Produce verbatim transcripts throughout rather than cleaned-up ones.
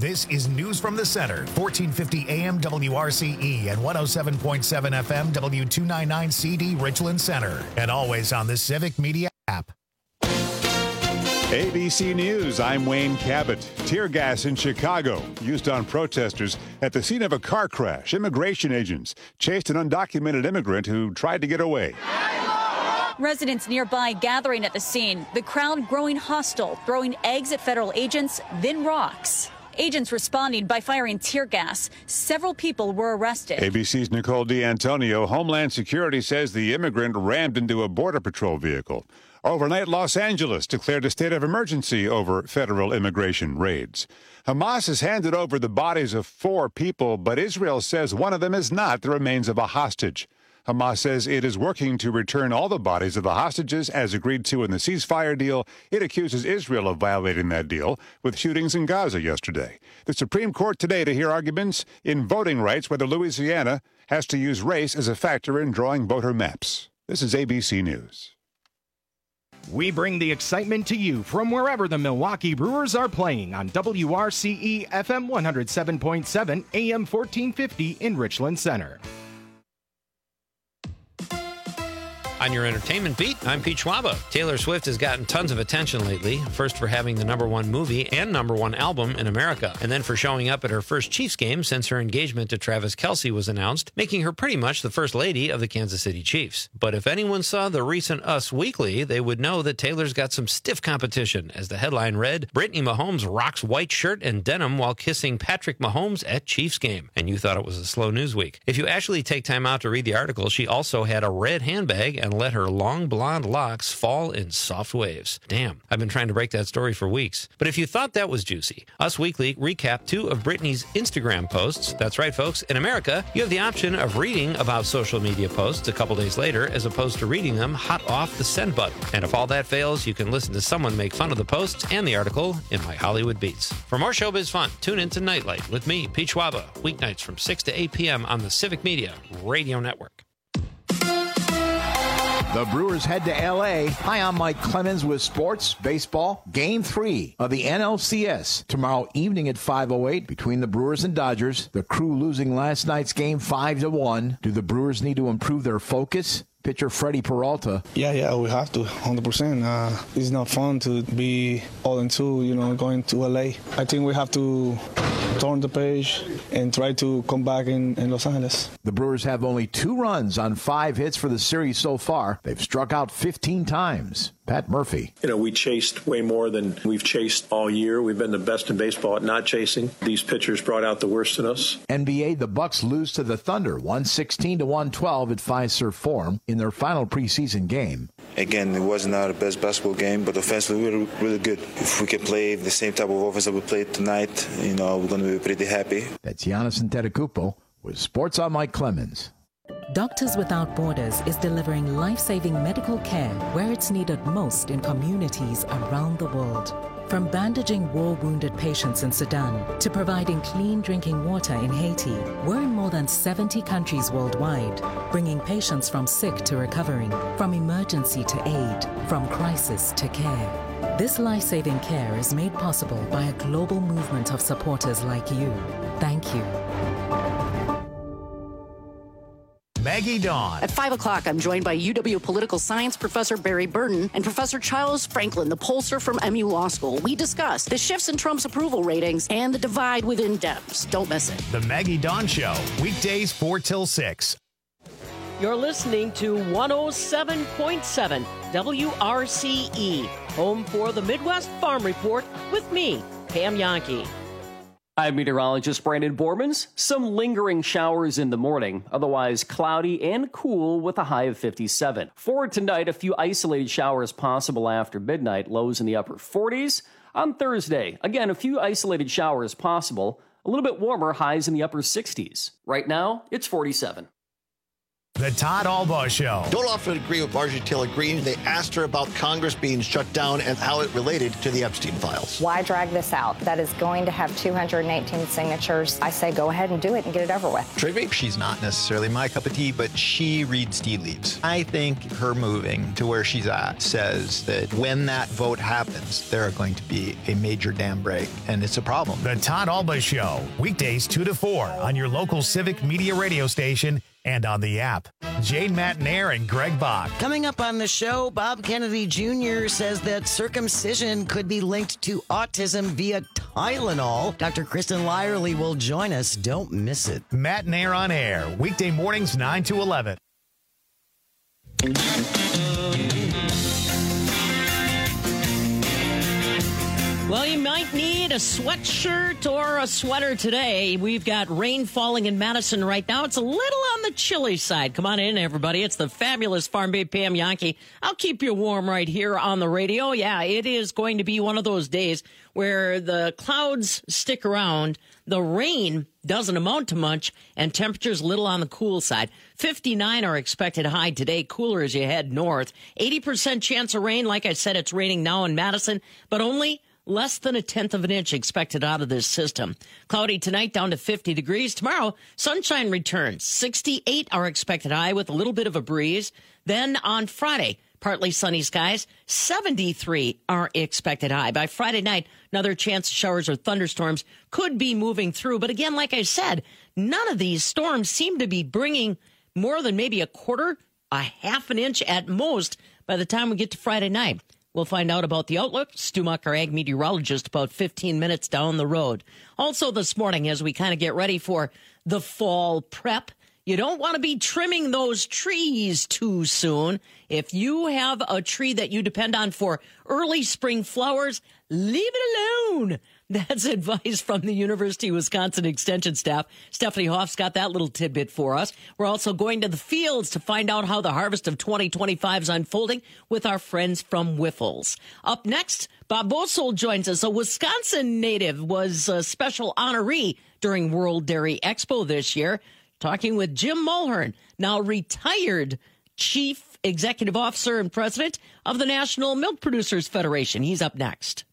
This is News from the Center, fourteen fifty A M W R C E and one oh seven point seven F M W two ninety-nine C D Richland Center. And always on the Civic Media app. A B C News, I'm Wayne Cabot. Tear gas in Chicago used on protesters at the scene of a car crash. Immigration agents chased an undocumented immigrant who tried to get away. Residents nearby gathering at the scene, the crowd growing hostile, throwing eggs at federal agents, then rocks. Agents responding by firing tear gas. Several people were arrested. A B C's Nicole D'Antonio. Homeland Security says the immigrant rammed into a Border Patrol vehicle. Overnight, Los Angeles declared a state of emergency over federal immigration raids. Hamas has handed over the bodies of four people, but Israel says one of them is not the remains of a hostage. Hamas says it is working to return all the bodies of the hostages as agreed to in the ceasefire deal. It accuses Israel of violating that deal with shootings in Gaza yesterday. The Supreme Court today to hear arguments in voting rights, whether Louisiana has to use race as a factor in drawing voter maps. This is A B C News. We bring the excitement to you from wherever the Milwaukee Brewers are playing on W R C E F M one oh seven point seven A M fourteen fifty in Richland Center. On your entertainment beat, I'm Pete Schwaba. Taylor Swift has gotten tons of attention lately, first for having the number one movie and number one album in America, and then for showing up at her first Chiefs game since her engagement to Travis Kelce was announced, making her pretty much the first lady of the Kansas City Chiefs. But if anyone saw the recent Us Weekly, they would know that Taylor's got some stiff competition, as the headline read, Brittany Mahomes rocks white shirt and denim while kissing Patrick Mahomes at Chiefs game. And you thought it was a slow news week. If you actually take time out to read the article, she also had a red handbag and let her long blonde locks fall in soft waves. Damn, I've been trying to break that story for weeks. But if you thought that was juicy, Us Weekly recapped two of Britney's Instagram posts. That's right, folks. In America, you have the option of reading about social media posts a couple days later as opposed to reading them hot off the send button. And if all that fails, you can listen to someone make fun of the posts and the article in My Hollywood Beats. For more showbiz fun, tune in to Nightlight with me, Pete Schwaba, weeknights from six to eight p.m. on the Civic Media Radio Network. The Brewers head to L A. Hi, I'm Mike Clemens with Sports Baseball. Game three of the N L C S tomorrow evening at five oh eight between the Brewers and Dodgers. The Crew losing last night's game five to one. Do the Brewers need to improve their focus? Pitcher Freddie Peralta. Yeah, yeah, we have to, one hundred percent. Uh, it's not fun to be all in two, you know, going to L A. I think we have to turn the page and try to come back in, in Los Angeles. The Brewers have only two runs on five hits for the series so far. They've struck out fifteen times. Pat Murphy. You know, we chased way more than we've chased all year. We've been the best in baseball at not chasing. These pitchers brought out the worst in us. N B A, the Bucks lose to the Thunder, one sixteen to one twelve at Fiserv Forum in their final preseason game. Again, it wasn't our best basketball game, but offensively we were really good. If we can play the same type of offense that we played tonight, you know, we're going to be pretty happy. That's Giannis Antetokounmpo with Sports on Mike Clemens. Doctors Without Borders is delivering life-saving medical care where it's needed most in communities around the world. From bandaging war-wounded patients in Sudan to providing clean drinking water in Haiti, we're in more than seventy countries worldwide, bringing patients from sick to recovering, from emergency to aid, from crisis to care. This life-saving care is made possible by a global movement of supporters like you. Thank you. Maggie Dawn. At five o'clock, I'm joined by U W political science professor Barry Burton and Professor Charles Franklin, the pollster from M U Law School. We discuss the shifts in Trump's approval ratings and the divide within Dems. Don't miss it. The Maggie Dawn Show, weekdays four till six. You're listening to one oh seven point seven W R C E, home for the Midwest Farm Report with me, Pam Yankee. I'm meteorologist Brandon Bormans. Some lingering showers in the morning, otherwise cloudy and cool with a high of fifty-seven. For tonight, a few isolated showers possible after midnight, lows in the upper forties. On Thursday, again, a few isolated showers possible, a little bit warmer, highs in the upper sixties. Right now, it's forty-seven. The Todd Albaugh Show. Don't often agree with Marjorie Taylor Greene. They asked her about Congress being shut down and how it related to the Epstein files. Why drag this out? That is going to have two hundred eighteen signatures. I say go ahead and do it and get it over with. Trigby? She's not necessarily my cup of tea, but she reads tea leaves. I think her moving to where she's at says that when that vote happens, there are going to be a major dam break, and it's a problem. The Todd Albaugh Show, weekdays two to four on your local Civic Media radio station and on the app. Jane Matnair and Greg Bach. Coming up on the show, Bob Kennedy Junior says that circumcision could be linked to autism via Tylenol. Doctor Kristen Lyerly will join us. Don't miss it. Matnair on air, weekday mornings nine to eleven. Well, you might need a sweatshirt or a sweater today. We've got rain falling in Madison right now. It's a little on the chilly side. Come on in, everybody. It's the fabulous Farm Babe Pam Yankee. I'll keep you warm right here on the radio. Yeah, it is going to be one of those days where the clouds stick around, the rain doesn't amount to much, and temperatures a little on the cool side. fifty-nine are expected high today, cooler as you head north. eighty percent chance of rain. Like I said, it's raining now in Madison, but only less than a tenth of an inch expected out of this system. Cloudy tonight, down to fifty degrees. Tomorrow, sunshine returns. sixty-eight are expected high with a little bit of a breeze. Then on Friday, partly sunny skies. seventy-three are expected high. By Friday night, another chance of showers or thunderstorms could be moving through. But again, like I said, none of these storms seem to be bringing more than maybe a quarter, a half an inch at most by the time we get to Friday night. We'll find out about the outlook. Stu Muck, our ag meteorologist, about fifteen minutes down the road. Also this morning, as we kind of get ready for the fall prep, you don't want to be trimming those trees too soon. If you have a tree that you depend on for early spring flowers, leave it alone. That's advice from the University of Wisconsin Extension staff. Stephanie Hoff's got that little tidbit for us. We're also going to the fields to find out how the harvest of twenty twenty-five is unfolding with our friends from Whiffles. Up next, Bob Bosold joins us. A Wisconsin native was a special honoree during World Dairy Expo this year. Talking with Jim Mulhern, now retired Chief Executive Officer and President of the National Milk Producers Federation. He's up next.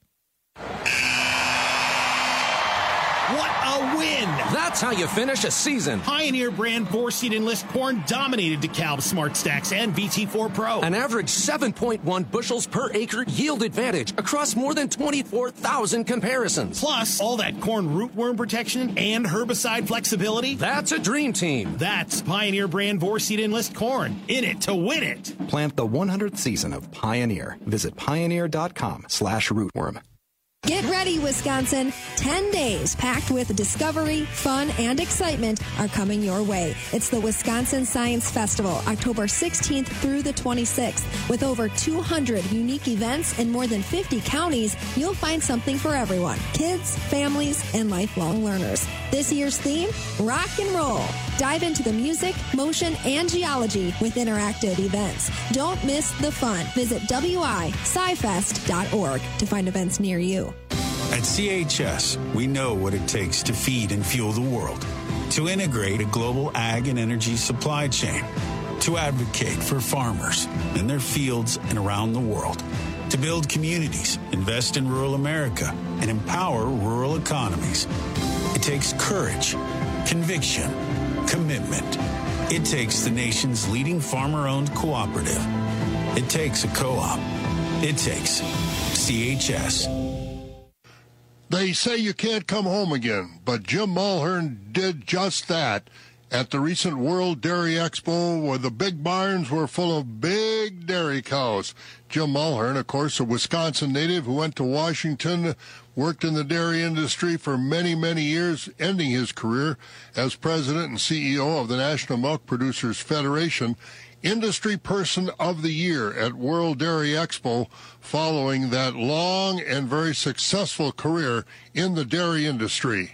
What a win! That's how you finish a season. Pioneer brand four-seed enlist corn dominated DeKalb Smart Stacks and V T four Pro. An average seven point one bushels per acre yield advantage across more than twenty-four thousand comparisons. Plus, all that corn rootworm protection and herbicide flexibility. That's a dream team. That's Pioneer brand four-seed enlist corn. In it to win it. Plant the one hundredth season of Pioneer. Visit pioneer.com slash rootworm. Get ready, Wisconsin. Ten days packed with discovery, fun, and excitement are coming your way. It's the Wisconsin Science Festival, October sixteenth through the twenty-sixth. With over two hundred unique events in more than fifty counties, you'll find something for everyone. Kids, families, and lifelong learners. This year's theme, rock and roll. Dive into the music, motion, and geology with interactive events. Don't miss the fun. Visit w i sci fest dot org to find events near you. At C H S, we know what it takes to feed and fuel the world, to integrate a global ag and energy supply chain, to advocate for farmers in their fields and around the world, to build communities, invest in rural America, and empower rural economies. It takes courage, conviction, commitment. It takes the nation's leading farmer-owned cooperative. It takes a co-op. It takes C H S. They say you can't come home again, but Jim Mulhern did just that at the recent World Dairy Expo, where the big barns were full of big dairy cows. Jim Mulhern, of course, a Wisconsin native who went to Washington, worked in the dairy industry for many, many years, ending his career as president and C E O of the National Milk Producers Federation. Industry Person of the Year at World Dairy Expo, following that long and very successful career in the dairy industry.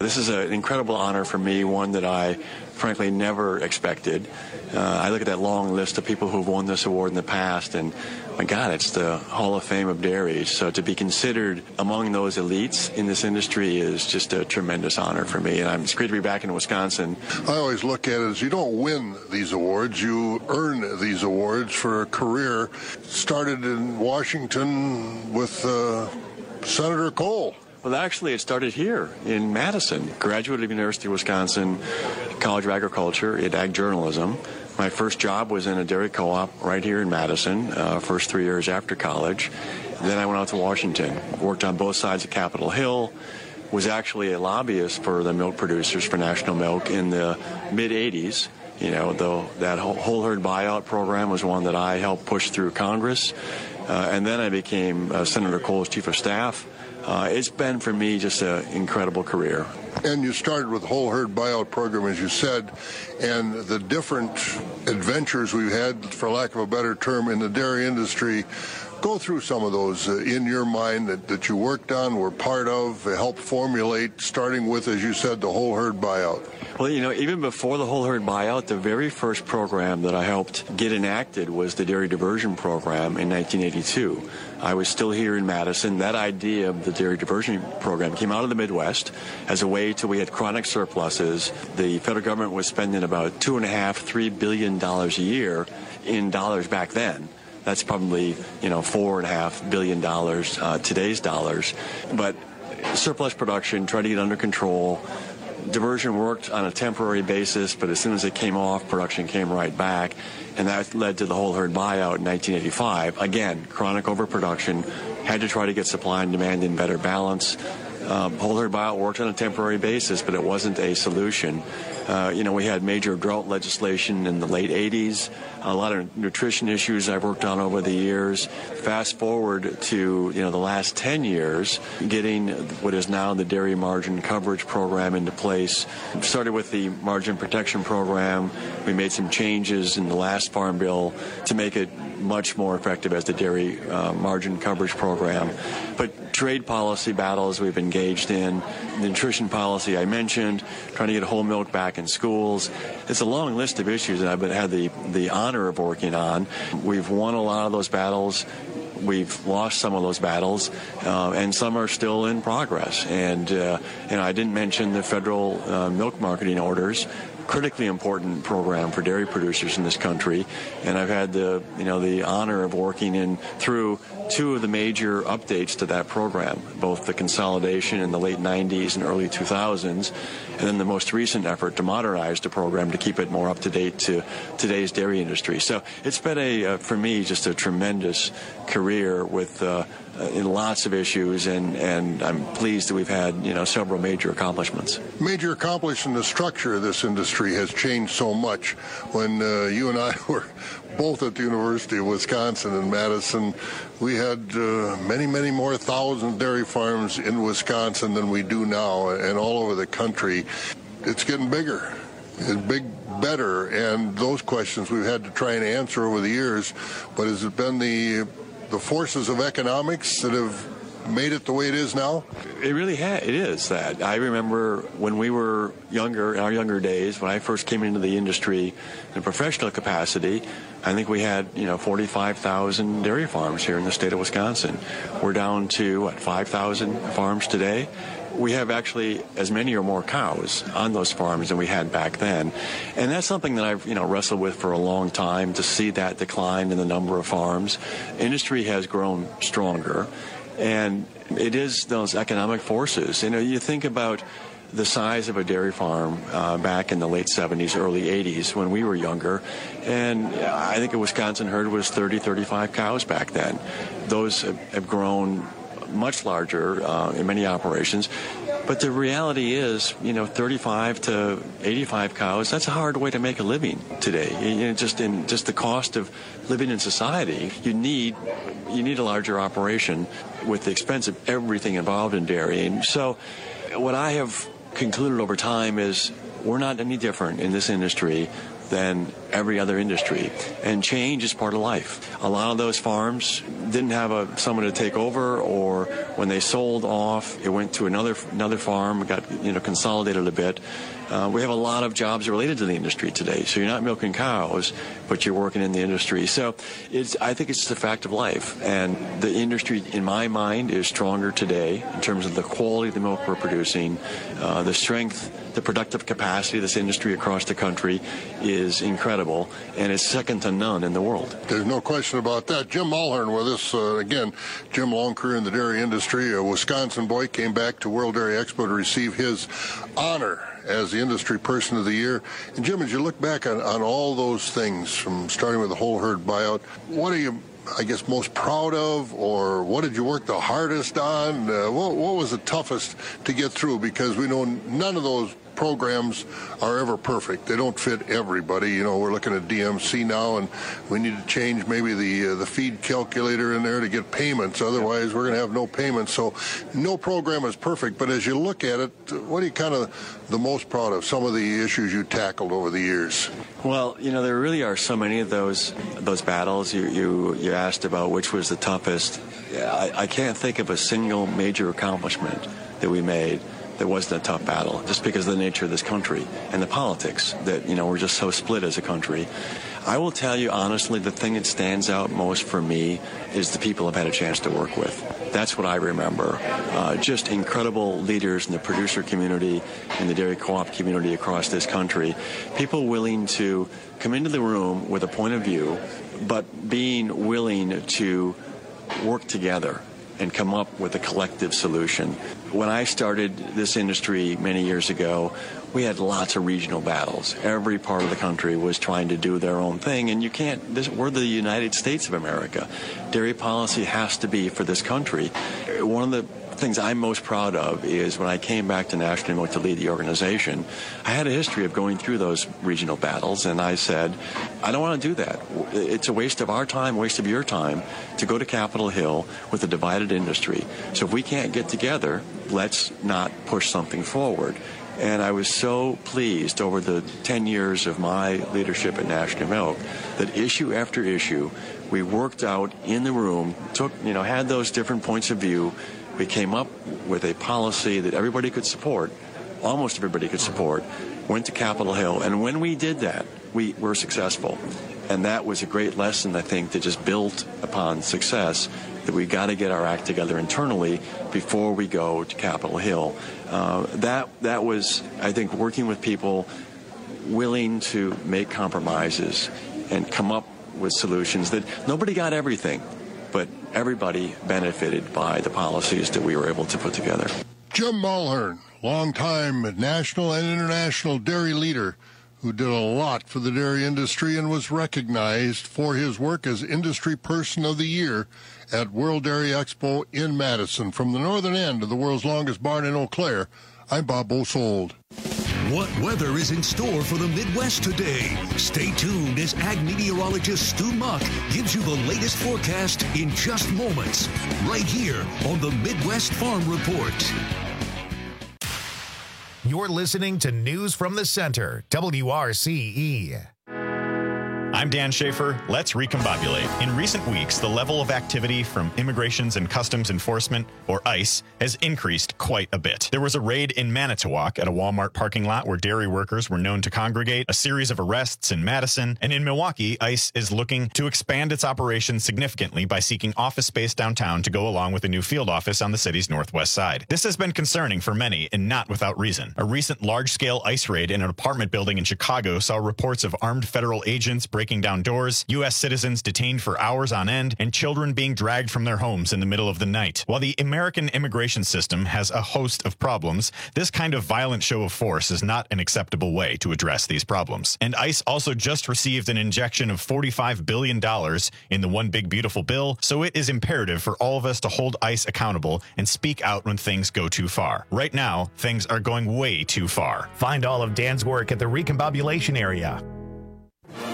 This is an incredible honor for me, one that I frankly never expected. Uh, I look at that long list of people who've won this award in the past, and my God, it's the Hall of Fame of dairies. So to be considered among those elites in this industry is just a tremendous honor for me. And I'm, it's great to be back in Wisconsin. I always look at it as you don't win these awards, you earn these awards for a career. Started in Washington with uh, Senator Cole. Well, actually, it started here in Madison. Graduated of University of Wisconsin, College of Agriculture in ag journalism. My first job was in a dairy co-op right here in Madison, uh, first three years after college. Then I went out to Washington, worked on both sides of Capitol Hill, was actually a lobbyist for the milk producers for National Milk in the mid eighties. You know, though that whole herd buyout program was one that I helped push through Congress. Uh, and then I became uh, Senator Cole's chief of staff. Uh, it's been, for me, just an incredible career. And you started with the whole herd buyout program, as you said, and the different adventures we've had, for lack of a better term, in the dairy industry. Go through some of those uh, in your mind that, that you worked on, were part of, helped formulate, starting with, as you said, the whole herd buyout. Well, you know, even before the whole herd buyout, the very first program that I helped get enacted was the dairy diversion program in nineteen eighty-two. I was still here in Madison. That idea of the dairy diversion program came out of the Midwest as a way to, we had chronic surpluses. The federal government was spending about two and a half, three billion dollars a year in dollars back then. That's probably, you know, four and a half billion dollars, uh, today's dollars. But surplus production, try to get under control. Diversion worked on a temporary basis, but as soon as it came off, production came right back. And that led to the whole herd buyout in nineteen eighty-five. Again, chronic overproduction, had to try to get supply and demand in better balance. Um, whole herd buyout worked on a temporary basis, but it wasn't a solution. Uh, you know, we had major drought legislation in the late eighties, a lot of nutrition issues I've worked on over the years. Fast forward to, you know, the last ten years, getting what is now the Dairy Margin Coverage Program into place. Started with the Margin Protection Program. We made some changes in the last Farm Bill to make it much more effective as the Dairy uh, Margin Coverage Program. But trade policy battles we've engaged in, the nutrition policy I mentioned, trying to get whole milk back in schools. It's a long list of issues that I've been, had the, the honor of working on. We've won a lot of those battles. We've lost some of those battles, uh, and some are still in progress. And, uh, you know, I didn't mention the federal uh, milk marketing orders. Critically important program for dairy producers in this country, and I've had the you know the honor of working in through two of the major updates to that program, both the consolidation in the late nineties and early two thousands, and then the most recent effort to modernize the program to keep it more up to date to today's dairy industry. So it's been a uh, for me just a tremendous career with uh, uh, in lots of issues, and and I'm pleased that we've had you know several major accomplishments. Major accomplishment. The structure of this industry has changed so much. When uh, you and I were both at the University of Wisconsin in Madison, we had uh, many, many more thousand dairy farms in Wisconsin than we do now, and all over the country. It's getting bigger. It's big, better, and those questions we've had to try and answer over the years. But has it been the the forces of economics that have made it the way it is now? It really has. It is that. I remember when we were younger, in our younger days, when I first came into the industry in a professional capacity, I think we had, you know, forty-five thousand dairy farms here in the state of Wisconsin. We're down to, what, five thousand farms today? We have actually as many or more cows on those farms than we had back then. And that's something that I've, you know, wrestled with for a long time, to see that decline in the number of farms. Industry has grown stronger. And it is those economic forces. You know, you think about the size of a dairy farm uh, back in the late seventies, early eighties when we were younger, and I think a Wisconsin herd was thirty, thirty-five cows back then. Those have, have grown much larger uh, in many operations. But the reality is, you know, thirty-five to eighty-five cows, that's a hard way to make a living today. You know, just in just the cost of living in society, you need you need a larger operation with the expense of everything involved in dairy. And so what I have concluded over time is we're not any different in this industry than every other industry. And change is part of life. A lot of those farms didn't have a, someone to take over, or when they sold off, it went to another another farm, got you know consolidated a bit. Uh, we have a lot of jobs related to the industry today. So you're not milking cows, but you're working in the industry. So it's, I think it's just a fact of life. And the industry, in my mind, is stronger today in terms of the quality of the milk we're producing, uh, the strength, the productive capacity of this industry across the country is incredible, and it's second to none in the world. There's no question about that. Jim Mulhern with us uh, again. Jim, long career in the dairy industry. A Wisconsin boy, came back to World Dairy Expo to receive his honor as the industry person of the year. And Jim, as you look back on, on all those things, from starting with the whole herd buyout, what are you, I guess, most proud of, or what did you work the hardest on? Uh, what, what was the toughest to get through? Because we know none of those programs are ever perfect. They don't fit everybody. You know, we're looking at D M C now, and we need to change maybe the uh, the feed calculator in there to get payments. Otherwise, we're going to have no payments. So no program is perfect. But as you look at it, what are you kind of the most proud of? Some of the issues you tackled over the years. Well, you know, there really are so many of those those battles. You you, you asked about which was the toughest. I, I can't think of a single major accomplishment that we made that wasn't a tough battle, just because of the nature of this country and the politics that, you know, we're just so split as a country. I will tell you honestly, the thing that stands out most for me is the people I've had a chance to work with. That's what I remember. Uh, just incredible leaders in the producer community, in the dairy co-op community across this country. People willing to come into the room with a point of view, but being willing to work together and come up with a collective solution. When I started this industry many years ago, we had lots of regional battles. Every part of the country was trying to do their own thing, and you can't, this, we're the United States of America. Dairy policy has to be for this country. One of the things I'm most proud of is when I came back to National Milk to lead the organization, I had a history of going through those regional battles, and I said, I don't want to do that. It's a waste of our time, waste of your time to go to Capitol Hill with a divided industry. So if we can't get together, let's not push something forward. And I was so pleased over the ten years of my leadership at National Milk that issue after issue, we worked out in the room, took, you know, had those different points of view. We came up with a policy that everybody could support, almost everybody could support, went to Capitol Hill. And when we did that, we were successful. And that was a great lesson, I think, that just built upon success, that we got to get our act together internally before we go to Capitol Hill. Uh, that, that was, I think, working with people willing to make compromises and come up with solutions that nobody got everything, but everybody benefited by the policies that we were able to put together. Jim Mulhern, longtime national and international dairy leader who did a lot for the dairy industry and was recognized for his work as Industry Person of the Year at World Dairy Expo in Madison. From the northern end of the world's longest barn in Eau Claire, I'm Bob Bosold. What weather is in store for the Midwest today? Stay tuned as ag meteorologist Stu Muck gives you the latest forecast in just moments, right here on the Midwest Farm Report. You're listening to News from the Center, W R C E. I'm Dan Schaefer. Let's recombobulate. In recent weeks, the level of activity from Immigrations and Customs Enforcement, or ICE, has increased quite a bit. There was a raid in Manitowoc at a Walmart parking lot where dairy workers were known to congregate, a series of arrests in Madison, and in Milwaukee, ICE is looking to expand its operations significantly by seeking office space downtown to go along with a new field office on the city's northwest side. This has been concerning for many, and not without reason. A recent large-scale ICE raid in an apartment building in Chicago saw reports of armed federal agents breaking breaking down doors, U S citizens detained for hours on end, and children being dragged from their homes in the middle of the night. While the American immigration system has a host of problems, this kind of violent show of force is not an acceptable way to address these problems. And ICE also just received an injection of forty-five billion dollars in the One Big Beautiful Bill, so it is imperative for all of us to hold ICE accountable and speak out when things go too far. Right now, things are going way too far. Find all of Dan's work at the Recombobulation area.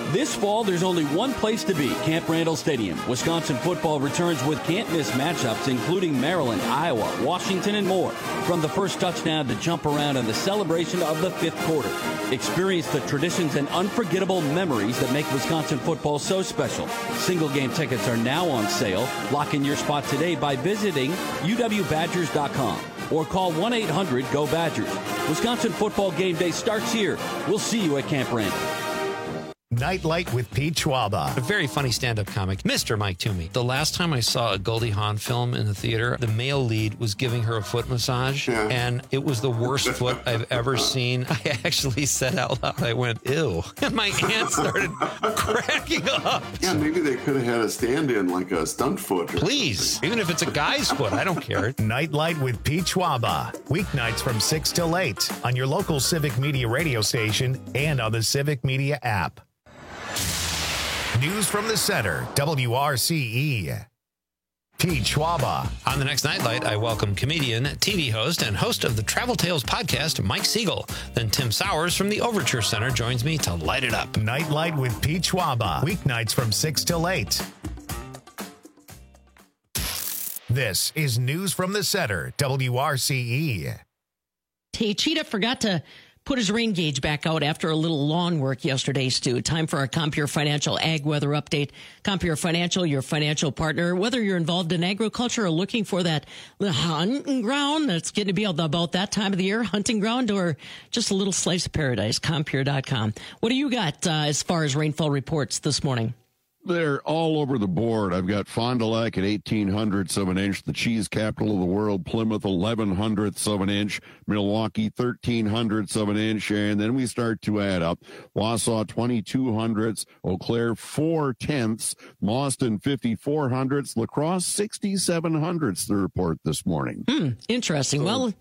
This fall, there's only one place to be, Camp Randall Stadium. Wisconsin football returns with can't-miss matchups, including Maryland, Iowa, Washington, and more. From the first touchdown to jump around and the celebration of the fifth quarter. Experience the traditions and unforgettable memories that make Wisconsin football so special. Single-game tickets are now on sale. Lock in your spot today by visiting U W Badgers dot com or call one eight hundred go Badgers. Wisconsin football game day starts here. We'll see you at Camp Randall. Nightlight with Pete Schwaba. A very funny stand-up comic, Mister Mike Toomey. The last time I saw a Goldie Hawn film in the theater, the male lead was giving her a foot massage, yeah. and it was the worst foot I've ever seen. I actually said out loud, I went, ew. And my aunt started cracking up. Yeah, maybe they could have had a stand-in, like a stunt foot. Please, even if it's a guy's foot, I don't care. Nightlight with Pete Schwaba. Weeknights from six till eight on your local Civic Media radio station and on the Civic Media app. News from the center, W R C E. Pete Schwaba. On the next Nightlight, I welcome comedian, T V host, and host of the Travel Tales podcast, Mike Siegel. Then Tim Sowers from the Overture Center joins me to light it up. Nightlight with Pete Schwaba. Weeknights from six till eight. This is News from the center, W R C E. Hey, Cheetah forgot to put his rain gauge back out after a little lawn work yesterday, Stu. Time for our Compeer Financial Ag Weather Update. Compeer Financial, your financial partner. Whether you're involved in agriculture or looking for that hunting ground that's getting to be about that time of the year, hunting ground, or just a little slice of paradise, Compeer dot com. What do you got uh, as far as rainfall reports this morning? They're all over the board. I've got Fond du Lac at eighteen hundredths of an inch, the cheese capital of the world, Plymouth eleven hundredths of an inch, Milwaukee thirteen hundredths of an inch, and then we start to add up. Wausau twenty-two hundredths, Eau Claire four tenths, Mauston fifty-four hundredths, La Crosse sixty-seven hundredths, the report this morning. Hmm, interesting. So, well,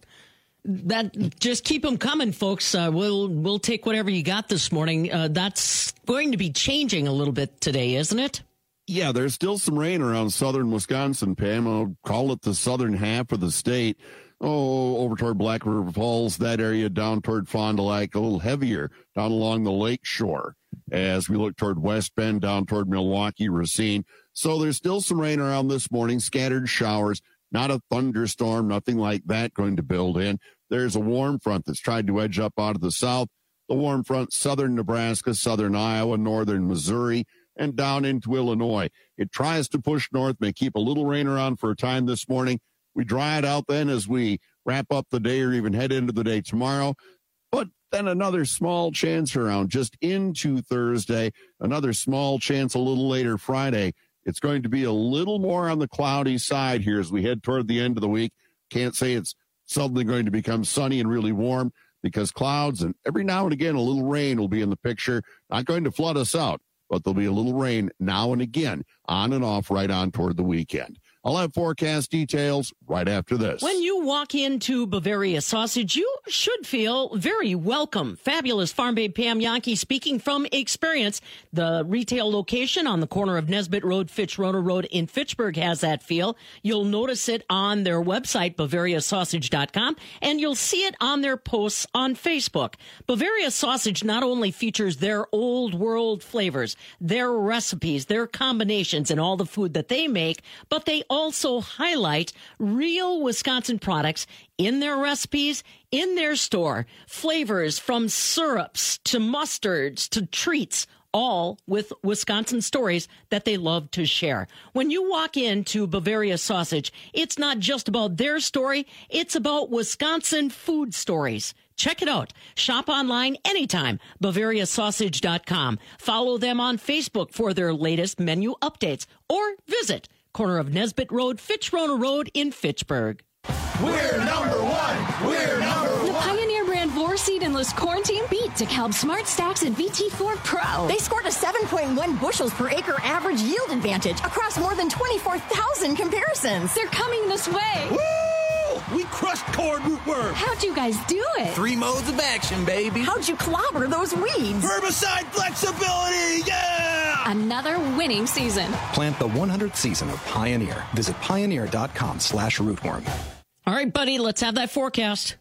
that just keep them coming, folks. Uh, we'll we'll take whatever you got this morning. Uh, that's going to be changing a little bit today, isn't it? Yeah, there's still some rain around southern Wisconsin, Pam. I'll call it the southern half of the state. Oh, over toward Black River Falls, that area down toward Fond du Lac, a little heavier down along the lake shore. As we look toward West Bend, down toward Milwaukee, Racine. So there's still some rain around this morning, scattered showers. Not a thunderstorm, nothing like that going to build in. There's a warm front that's tried to edge up out of the south. The warm front, southern Nebraska, southern Iowa, northern Missouri, and down into Illinois. It tries to push north, may keep a little rain around for a time this morning. We dry it out then as we wrap up the day or even head into the day tomorrow. But then another small chance around just into Thursday, another small chance a little later Friday. It's going to be a little more on the cloudy side here as we head toward the end of the week. Can't say it's suddenly going to become sunny and really warm because clouds and every now and again a little rain will be in the picture. Not going to flood us out, but there'll be a little rain now and again on and off right on toward the weekend. I'll have forecast details right after this. When you walk into Bavaria Sausage, you should feel very welcome. Fabulous Farm Babe Pam Yankee speaking from experience. The retail location on the corner of Nesbitt Road, Fitch-Roner Road in Fitchburg has that feel. You'll notice it on their website, Bavaria Sausage dot com, and you'll see it on their posts on Facebook. Bavaria Sausage not only features their old world flavors, their recipes, their combinations, and all the food that they make, but they also highlight real Wisconsin products in their recipes, in their store. Flavors from syrups to mustards to treats, all with Wisconsin stories that they love to share. When you walk into Bavaria Sausage, it's not just about their story, it's about Wisconsin food stories. Check it out. Shop online anytime, Bavaria Sausage dot com. Follow them on Facebook for their latest menu updates, or visit corner of Nesbitt Road, Fitch-Roner Road in Fitchburg. We're number one. We're number one. The Pioneer brand four-seed Endless Corn team beat DeKalb Smart Stacks and V T four Pro. They scored a seven point one bushels per acre average yield advantage across more than twenty-four thousand comparisons. They're coming this way. Woo! We crushed corn rootworm. How'd you guys do it? Three modes of action, baby. How'd you clobber those weeds? Herbicide flexibility, yeah! Another winning season. Plant the one hundredth season of Pioneer. Visit pioneer dot com slash rootworm. All right, buddy, let's have that forecast.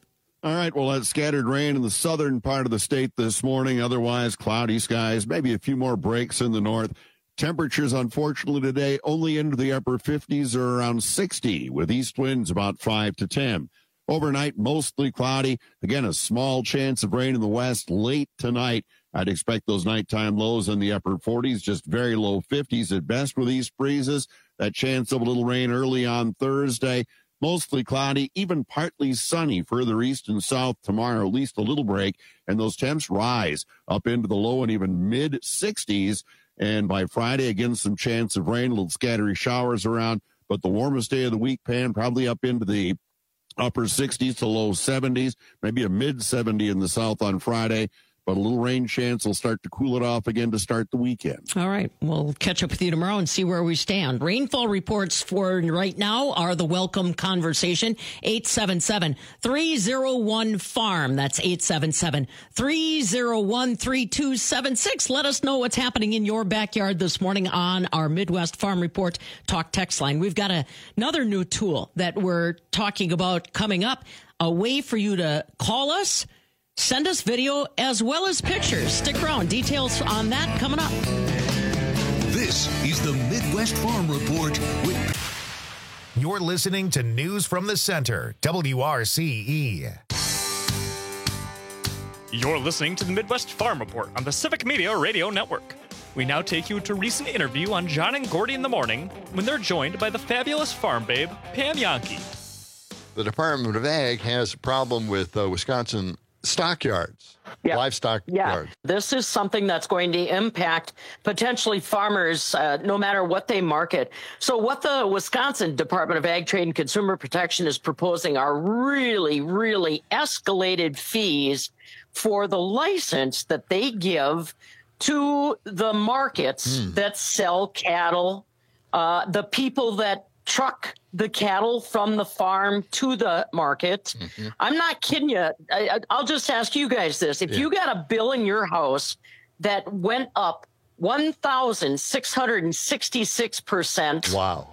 All right, well, that's scattered rain in the southern part of the state this morning. Otherwise, cloudy skies, maybe a few more breaks in the north. Temperatures, unfortunately, today only into the upper fifties or around sixty, with east winds about five to ten. Overnight, mostly cloudy. Again, a small chance of rain in the west late tonight. I'd expect those nighttime lows in the upper forties, just very low fifties at best with east breezes. That chance of a little rain early on Thursday. Mostly cloudy, even partly sunny further east and south tomorrow, at least a little break. And those temps rise up into the low and even mid sixties. And by Friday, again, some chance of rain, little scattery showers around. But the warmest day of the week, Pan, probably up into the upper sixties to low seventies, maybe a mid seventy in the south on Friday. But a little rain chance will start to cool it off again to start the weekend. All right. We'll catch up with you tomorrow and see where we stand. Rainfall reports for right now are the welcome conversation. eight seven seven, three oh one, farm. That's eight seven seven, three oh one, three two seven six. Let us know what's happening in your backyard this morning on our Midwest Farm Report Talk text line. We've got a, another new tool that we're talking about coming up, a way for you to call us, send us video as well as pictures. Stick around. Details on that coming up. This is the Midwest Farm Report with... You're listening to News from the Center, W R C E. You're listening to the Midwest Farm Report on the Civic Media Radio Network. We now take you to a recent interview on John and Gordy in the Morning when they're joined by the fabulous farm babe, Pam Jahnke. The Department of Ag has a problem with uh, Wisconsin stockyards, yeah. livestock yeah. yards. This is something that's going to impact potentially farmers uh, no matter what they market. So what the Wisconsin Department of Ag, Trade, and Consumer Protection is proposing are really, really escalated fees for the license that they give to the markets mm. that sell cattle, uh, the people that truck the cattle from the farm to the market. Mm-hmm. I'm not kidding you. I, I'll just ask you guys this. If yeah. you got a bill in your house that went up one thousand six hundred sixty-six percent. Wow.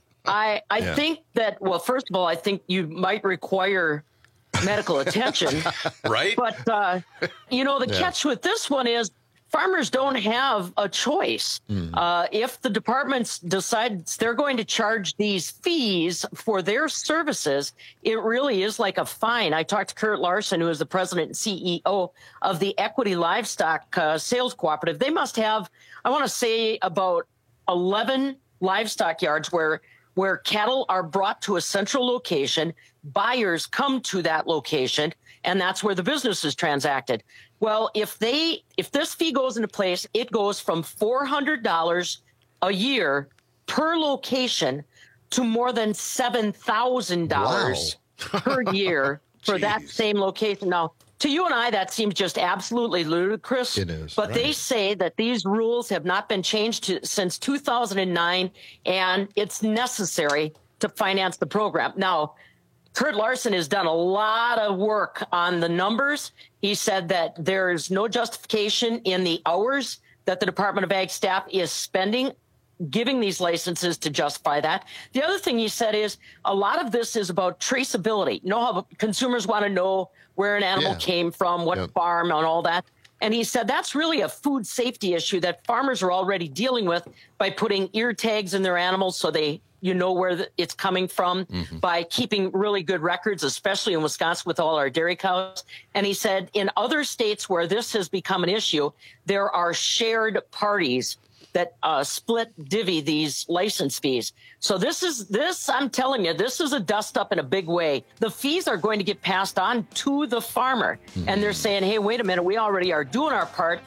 I, I yeah. think that, well, first of all, I think you might require medical attention. Right. But, uh, you know, the yeah. catch with this one is farmers don't have a choice. Mm. Uh, if the departments decide they're going to charge these fees for their services, it really is like a fine. I talked to Kurt Larson, who is the president and C E O of the Equity Livestock uh, Sales Cooperative. They must have, I want to say, about eleven livestock yards where where cattle are brought to a central location, buyers come to that location, and that's where the business is transacted. Well, if they if this fee goes into place, it goes from four hundred dollars a year per location to more than seven thousand dollars wow. per year for that same location. Now, to you and I, that seems just absolutely ludicrous. It is. But right. they say that these rules have not been changed to, since two thousand nine, and it's necessary to finance the program. Now, Kurt Larson has done a lot of work on the numbers. He said that there's no justification in the hours that the Department of Ag staff is spending giving these licenses to justify that. The other thing he said is a lot of this is about traceability. You know how consumers want to know where an animal yeah. came from, what yep. farm, and all that. And he said that's really a food safety issue that farmers are already dealing with by putting ear tags in their animals so they you know where the, it's coming from, mm-hmm. by keeping really good records, especially in Wisconsin with all our dairy cows. And he said in other states where this has become an issue, there are shared parties that uh, split divvy these license fees. So this is this, I'm telling you, this is a dust up in a big way. The fees are going to get passed on to the farmer. Mm-hmm. And they're saying, hey, wait a minute, we already are doing our part.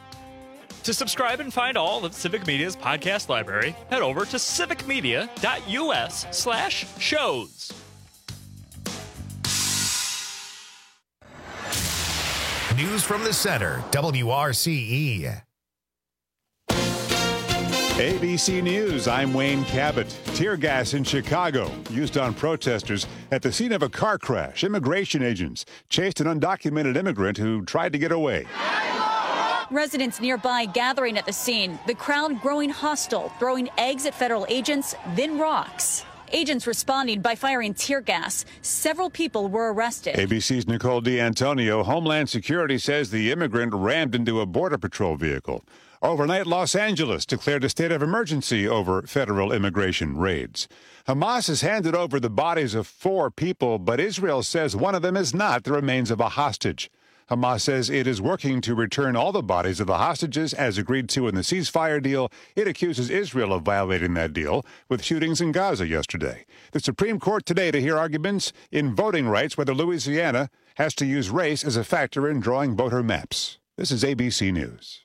To subscribe and find all of Civic Media's podcast library, head over to civicmedia.us slash shows. News from the Center, W R C E. A B C News, I'm Wayne Cabot. Tear gas in Chicago used on protesters at the scene of a car crash. Immigration agents chased an undocumented immigrant who tried to get away. Residents nearby gathering at the scene, the crowd growing hostile, throwing eggs at federal agents, then rocks. Agents responding by firing tear gas. Several people were arrested. A B C's Nicole D'Antonio. Homeland Security says the immigrant rammed into a Border Patrol vehicle. Overnight, Los Angeles declared a state of emergency over federal immigration raids. Hamas has handed over the bodies of four people, but Israel says one of them is not the remains of a hostage. Hamas says it is working to return all the bodies of the hostages as agreed to in the ceasefire deal. It accuses Israel of violating that deal with shootings in Gaza yesterday. The Supreme Court today to hear arguments in voting rights whether Louisiana has to use race as a factor in drawing voter maps. This is A B C News.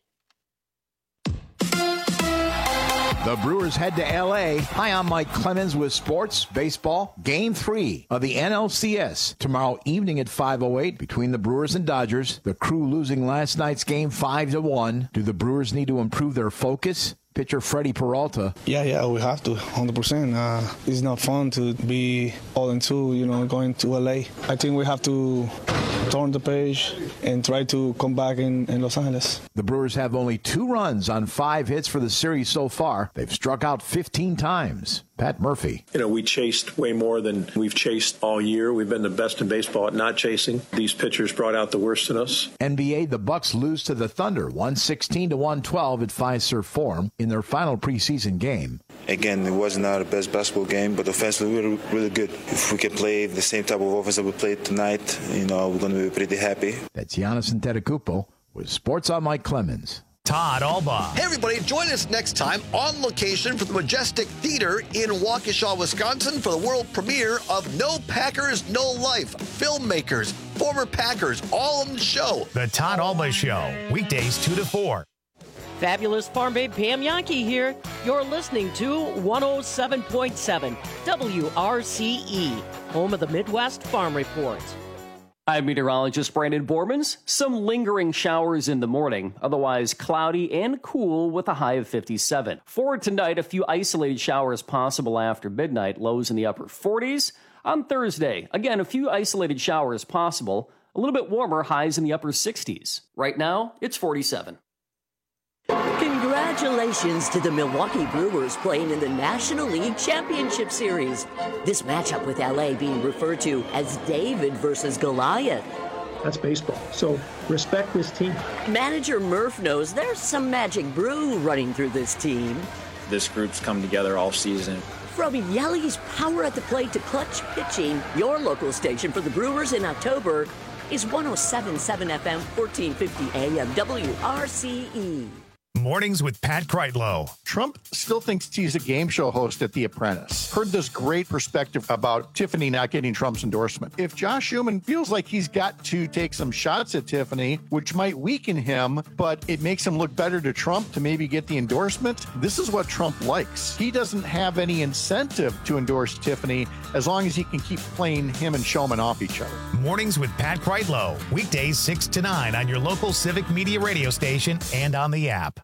The Brewers head to L A. Hi, I'm Mike Clemens with Sports Baseball. Game three of the N L C S tomorrow evening at five oh eight between the Brewers and Dodgers. The Crew losing last night's game five to one. Do the Brewers need to improve their focus? Pitcher Freddie Peralta. Yeah, yeah, we have to, one hundred percent. Uh, it's not fun to be all in two, you know, going to L A. I think we have to turn the page and try to come back in, in Los Angeles. The Brewers have only two runs on five hits for the series so far. They've struck out fifteen times. Pat Murphy. You know, we chased way more than we've chased all year. We've been the best in baseball at not chasing. These pitchers brought out the worst in us. N B A, the Bucks lose to the Thunder, one sixteen to one twelve at Fiserv Forum in their final preseason game. Again, it wasn't our best basketball game, but offensively we were really good. If we can play the same type of offense that we played tonight, you know, we're going to be pretty happy. That's Giannis Antetokounmpo with Sports on Mike Clemens. Todd Albaugh. Hey, everybody, join us next time on location for the Majestic Theater in Waukesha, Wisconsin for the world premiere of No Packers, No Life. Filmmakers, former Packers, all on the show. The Todd Albaugh Show, weekdays two to four. Fabulous Farm Babe Pam Yankee here. You're listening to one oh seven point seven W R C E, home of the Midwest Farm Report. I'm meteorologist Brandon Bormans. Some lingering showers in the morning, otherwise cloudy and cool with a high of fifty-seven. For tonight, a few isolated showers possible after midnight, lows in the upper forties. On Thursday, again, a few isolated showers possible, a little bit warmer, highs in the upper sixties. Right now, it's forty-seven. Congratulations to the Milwaukee Brewers playing in the National League Championship Series. This matchup with L A being referred to as David versus Goliath. That's baseball, so respect this team. Manager Murph knows there's some magic brew running through this team. This group's come together all season. From Yelly's power at the plate to clutch pitching, your local station for the Brewers in October is one oh seven point seven F M, fourteen fifty A M W R C E. Mornings with Pat Kreitlow. Trump still thinks he's a game show host at The Apprentice. Heard this great perspective about Tiffany not getting Trump's endorsement. If Josh Schuman feels like he's got to take some shots at Tiffany, which might weaken him, but it makes him look better to Trump to maybe get the endorsement, this is what Trump likes. He doesn't have any incentive to endorse Tiffany as long as he can keep playing him and Showman off each other. Mornings with Pat Kreitlow. Weekdays six to nine on your local Civic Media radio station and on the app.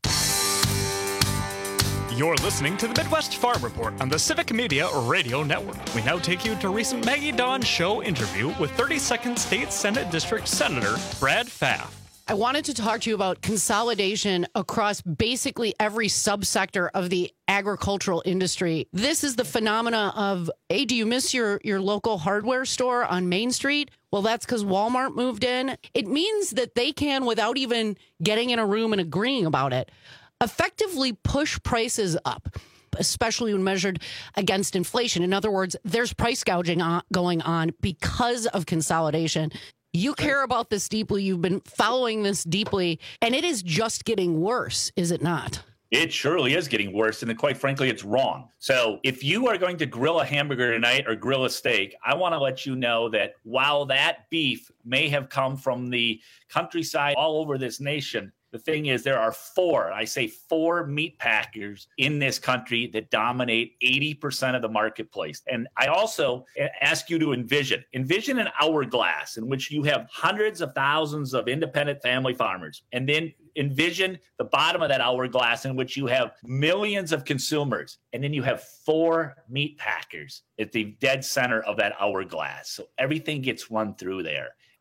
You're listening to the Midwest Farm Report on the Civic Media Radio Network. We now take you to a recent Maggie Dawn Show interview with thirty-second State Senate District Senator Brad Pfaff. I wanted to talk to you about consolidation across basically every subsector of the agricultural industry. This is the phenomena of, hey, do you miss your, your local hardware store on Main Street? Well, that's because Walmart moved in. It means that they can, without even getting in a room and agreeing about it, effectively push prices up, especially when measured against inflation. In other words, there's price gouging on, going on because of consolidation. You care about this deeply. You've been following this deeply, and it is just getting worse, is it not? It surely is getting worse, and quite frankly, it's wrong. So if you are going to grill a hamburger tonight or grill a steak, I want to let you know that while that beef may have come from the countryside all over this nation, the thing is, there are four, I say four meat packers in this country that dominate eighty percent of the marketplace. And I also ask you to envision, envision an hourglass in which you have hundreds of thousands of independent family farmers. And then envision the bottom of that hourglass in which you have millions of consumers. And then you have four meat packers at the dead center of that hourglass. So everything gets run through there.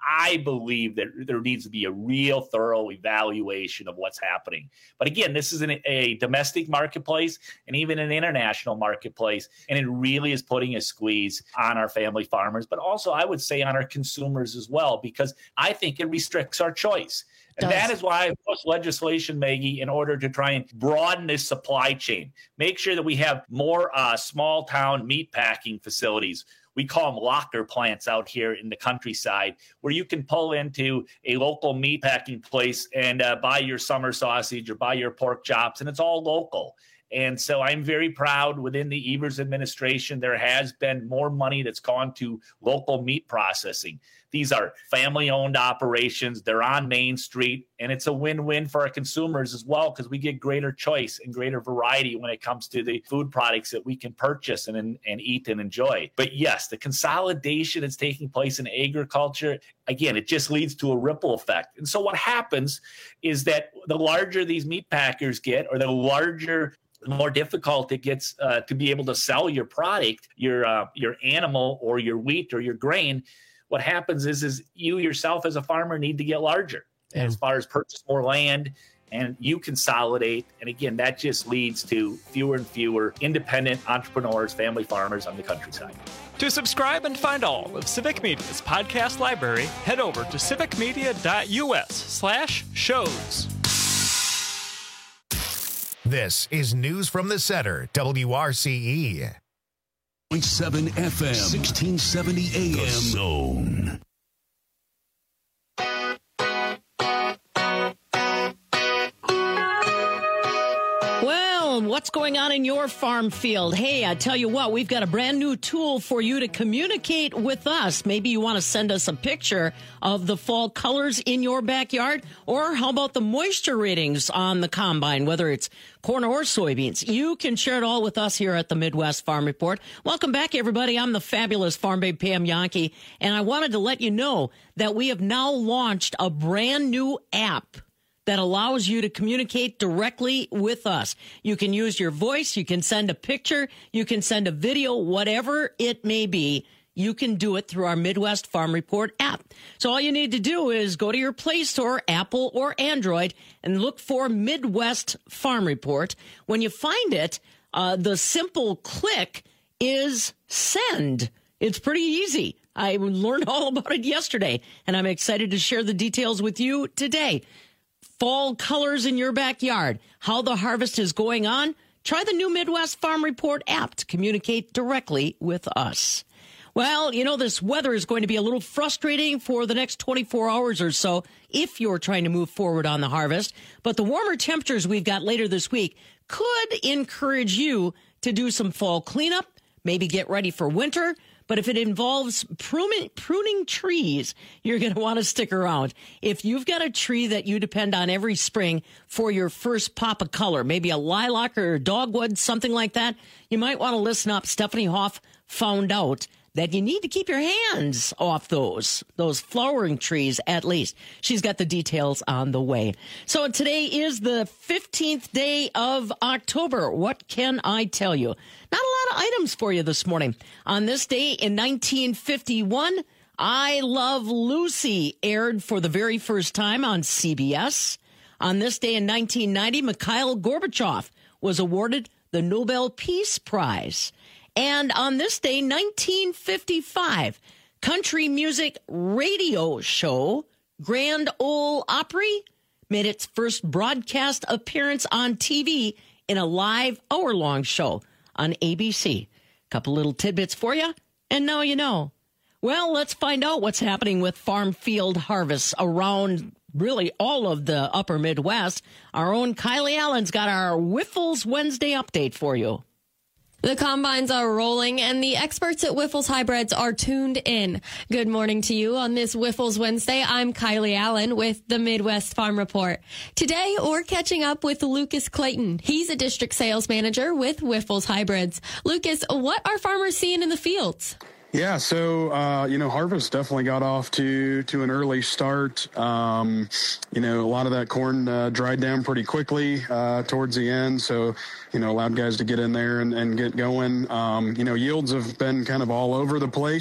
I believe that there needs to be a real thorough evaluation of what's happening. But again, this is an, a domestic marketplace and even an international marketplace, and it really is putting a squeeze on our family farmers, but also I would say on our consumers as well, because I think it restricts our choice. And Does. that is why I pushed legislation, Maggie, in order to try and broaden this supply chain. Make sure that we have more uh, small town meat packing facilities. We call them locker plants out here in the countryside, where you can pull into a local meat packing place and uh, buy your summer sausage or buy your pork chops, and it's all local. And so I'm very proud within the Evers administration, there has been more money that's gone to local meat processing. These are family-owned operations. They're on Main Street, and it's a win-win for our consumers as well, because we get greater choice and greater variety when it comes to the food products that we can purchase and, and, and eat and enjoy. But yes, the consolidation that's taking place in agriculture, again, it just leads to a ripple effect. And so what happens is that the larger these meat packers get, or the larger the more difficult it gets uh, to be able to sell your product, your uh, your animal or your wheat or your grain, what happens is, is you yourself as a farmer need to get larger Yeah. as far as purchase more land, and you consolidate. And again, that just leads to fewer and fewer independent entrepreneurs, family farmers on the countryside. To subscribe and find all of Civic Media's podcast library, head over to civicmedia.us slash shows. This is News from the Center, W R C E. point seven F M, sixteen seventy A M. The Zone. Well, what's going on in your farm field? Hey, I tell you what, we've got a brand new tool for you to communicate with us. Maybe you want to send us a picture of the fall colors in your backyard, or how about the moisture ratings on the combine, whether it's corn or soybeans? You can share it all with us here at the Midwest Farm Report. Welcome back, everybody. I'm the fabulous Farm Babe Pam Yankee, and I wanted to let you know that we have now launched a brand new app that allows you to communicate directly with us. You can use your voice, you can send a picture, you can send a video, whatever it may be. You can do it through our Midwest Farm Report app. So all you need to do is go to your Play Store, Apple or Android, and look for Midwest Farm Report. When you find it, uh, the simple click is send. It's pretty easy. I learned all about it yesterday, and I'm excited to share the details with you today. Fall colors in your backyard, how the harvest is going on. Try the new Midwest Farm Report app to communicate directly with us. Well, you know, this weather is going to be a little frustrating for the next twenty-four hours or so if you're trying to move forward on the harvest. But the warmer temperatures we've got later this week could encourage you to do some fall cleanup, maybe get ready for winter. But if it involves pruning, pruning trees, you're going to want to stick around. If you've got a tree that you depend on every spring for your first pop of color, maybe a lilac or a dogwood, something like that, you might want to listen up. Stephanie Hoff found out that you need to keep your hands off those, those flowering trees at least. She's got the details on the way. So today is the fifteenth day of October. What can I tell you? Not a lot of items for you this morning. On this day in nineteen fifty-one, I Love Lucy aired for the very first time on C B S. On this day in nineteen ninety, Mikhail Gorbachev was awarded the Nobel Peace Prize. And on this day, nineteen fifty-five, country music radio show Grand Ole Opry made its first broadcast appearance on T V in a live hour-long show on A B C. Couple little tidbits for you, and now you know. Well, let's find out what's happening with farm field harvests around really all of the upper Midwest. Our own Kylie Allen's got our Wiffles Wednesday update for you. The combines are rolling, and the experts at Wiffles Hybrids are tuned in. Good morning to you on this Wiffles Wednesday. I'm Kylie Allen with the Midwest Farm Report. Today, we're catching up with Lucas Clayton. He's a district sales manager with Wiffles Hybrids. Lucas, what are farmers seeing in the fields? Yeah, so, uh, you know, harvest definitely got off to, to an early start. Um, you know, a lot of that corn uh, dried down pretty quickly uh, towards the end. So, you know, allowed guys to get in there and, and get going. Um, you know, yields have been kind of all over the place.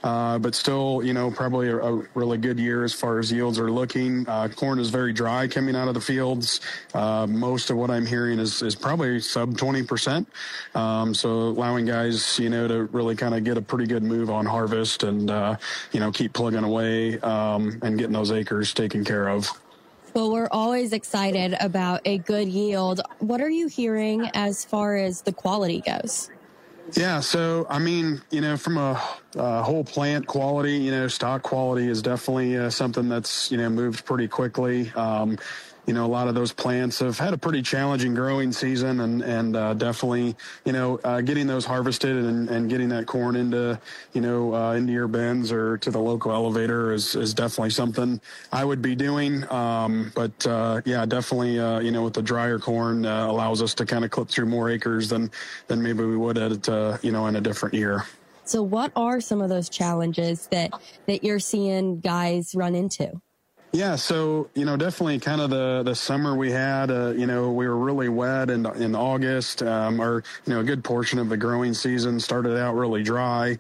uh, but still, you know, probably a, a really good year as far as yields are looking. Uh, corn is very dry coming out of the fields. Uh, most of what I'm hearing is, is probably sub twenty percent. Um, so allowing guys, you know, to really kind of get a pretty good move on harvest and, uh, you know, keep plugging away um, and getting those acres taken care of. Well, we're always excited about a good yield. What are you hearing as far as the quality goes? Yeah, so, I mean, you know, from a, a whole plant quality, you know, stock quality is definitely uh, something that's, you know, moved pretty quickly. Um, you know, a lot of those plants have had a pretty challenging growing season, and, and uh, definitely, you know, uh, getting those harvested and, and getting that corn into, you know, uh, into your bins or to the local elevator is, is definitely something I would be doing. Um, but, uh, yeah, definitely, uh, you know, with the drier corn uh, allows us to kind of clip through more acres than, than maybe we would at, uh, you know, in a different year. So what are some of those challenges that, that you're seeing guys run into? Yeah, so, you know, definitely kind of the, the summer we had, uh, you know, we were really wet in, in August, um, or, you know, a good portion of the growing season started out really dry.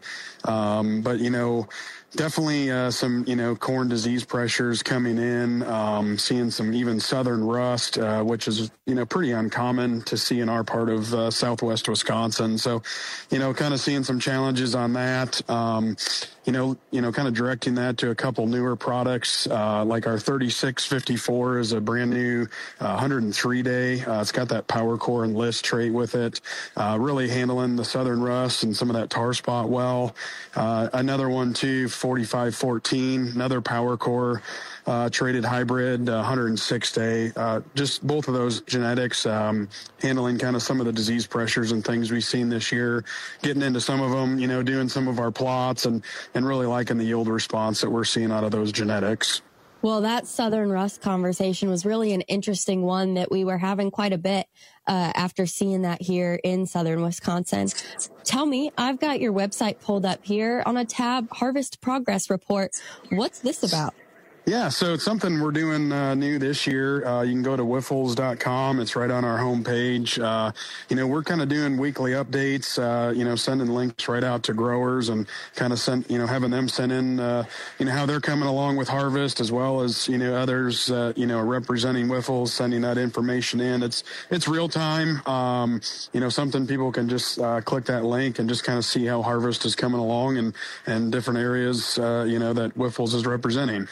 Um, but, you know, definitely uh, some, you know, corn disease pressures coming in, um, seeing some even southern rust, uh, which is, you know, pretty uncommon to see in our part of uh, southwest Wisconsin. So, you know, kind of seeing some challenges on that. Um, you know, you know, kind of directing that to a couple newer products, uh, like our thirty-six fifty-four is a brand new uh, one hundred three day. Uh, it's got that power core and list trait with it, uh, really handling the southern rust and some of that tar spot well. Uh, another one too, forty-five fourteen, another power core uh, traded hybrid, uh, one hundred six day. Uh, just both of those genetics, um, handling kind of some of the disease pressures and things we've seen this year, getting into some of them, you know, doing some of our plots and, and really liking the yield response that we're seeing out of those genetics. Well, that southern rust conversation was really an interesting one that we were having quite a bit uh, after seeing that here in southern Wisconsin. Tell me, I've got your website pulled up here on a tab, Harvest Progress Report. What's this about? Yeah, so it's something we're doing uh, new this year. Uh, you can go to wiffles dot com. It's right on our homepage. Uh, you know, we're kind of doing weekly updates, uh, you know, sending links right out to growers and kind of send, you know, having them send in, uh, you know, how they're coming along with harvest, as well as, you know, others, uh, you know, representing Wyffels, sending that information in. It's, it's real time. Um, you know, something people can just uh, click that link and just kind of see how harvest is coming along and, and different areas, uh, you know, that Wyffels is representing.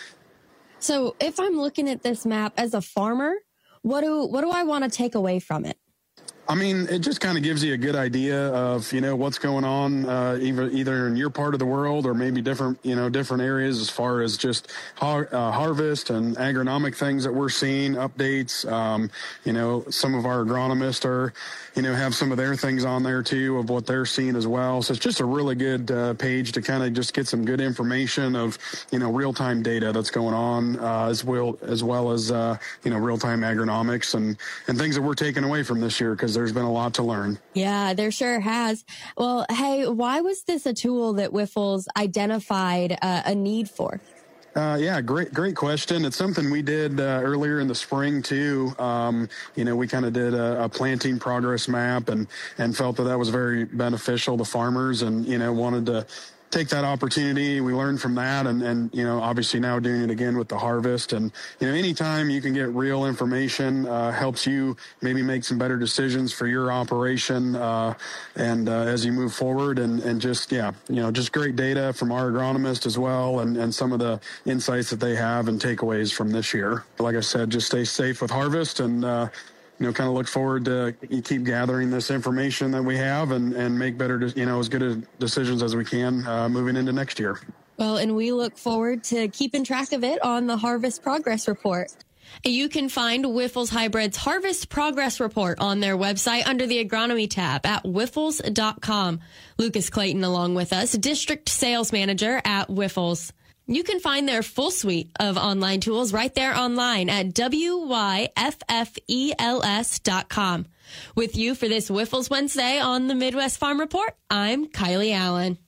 So if I'm looking at this map as a farmer, what do what do I want to take away from it? I mean, it just kind of gives you a good idea of, you know, what's going on, uh, either, either in your part of the world or maybe different, you know, different areas as far as just har- uh, harvest and agronomic things that we're seeing, updates. Um, you know, some of our agronomists are, you know, have some of their things on there too of what they're seeing as well. So it's just a really good uh, page to kind of just get some good information of, you know, real-time data that's going on, uh, as well as well as, uh, you know, real-time agronomics and, and things that we're taking away from this year, because there's been a lot to learn. Yeah, there sure has. Well, hey, why was this a tool that Wyffels identified uh, a need for? Uh, yeah, great, great question. It's something we did uh, earlier in the spring too. Um, you know, we kind of did a, a planting progress map and, and felt that that was very beneficial to farmers and, you know, wanted to take that opportunity. We learned from that and, and, you know, obviously now doing it again with the harvest. And, you know, anytime you can get real information, uh, helps you maybe make some better decisions for your operation, uh, and, uh, as you move forward and, and just, yeah, you know, just great data from our agronomist as well. And, and some of the insights that they have and takeaways from this year. Like I said, just stay safe with harvest and, uh, you know, kind of look forward to keep gathering this information that we have and, and make better, you know, as good a decisions as we can uh, moving into next year. Well, and we look forward to keeping track of it on the Harvest Progress Report. You can find Wyffels Hybrid's Harvest Progress Report on their website under the Agronomy tab at wiffles dot com. Lucas Clayton along with us, District Sales Manager at Wyffels. You can find their full suite of online tools right there online at W Y F F E L S dot com. With you for this Wyffels Wednesday on the Midwest Farm Report, I'm Kylie Allen.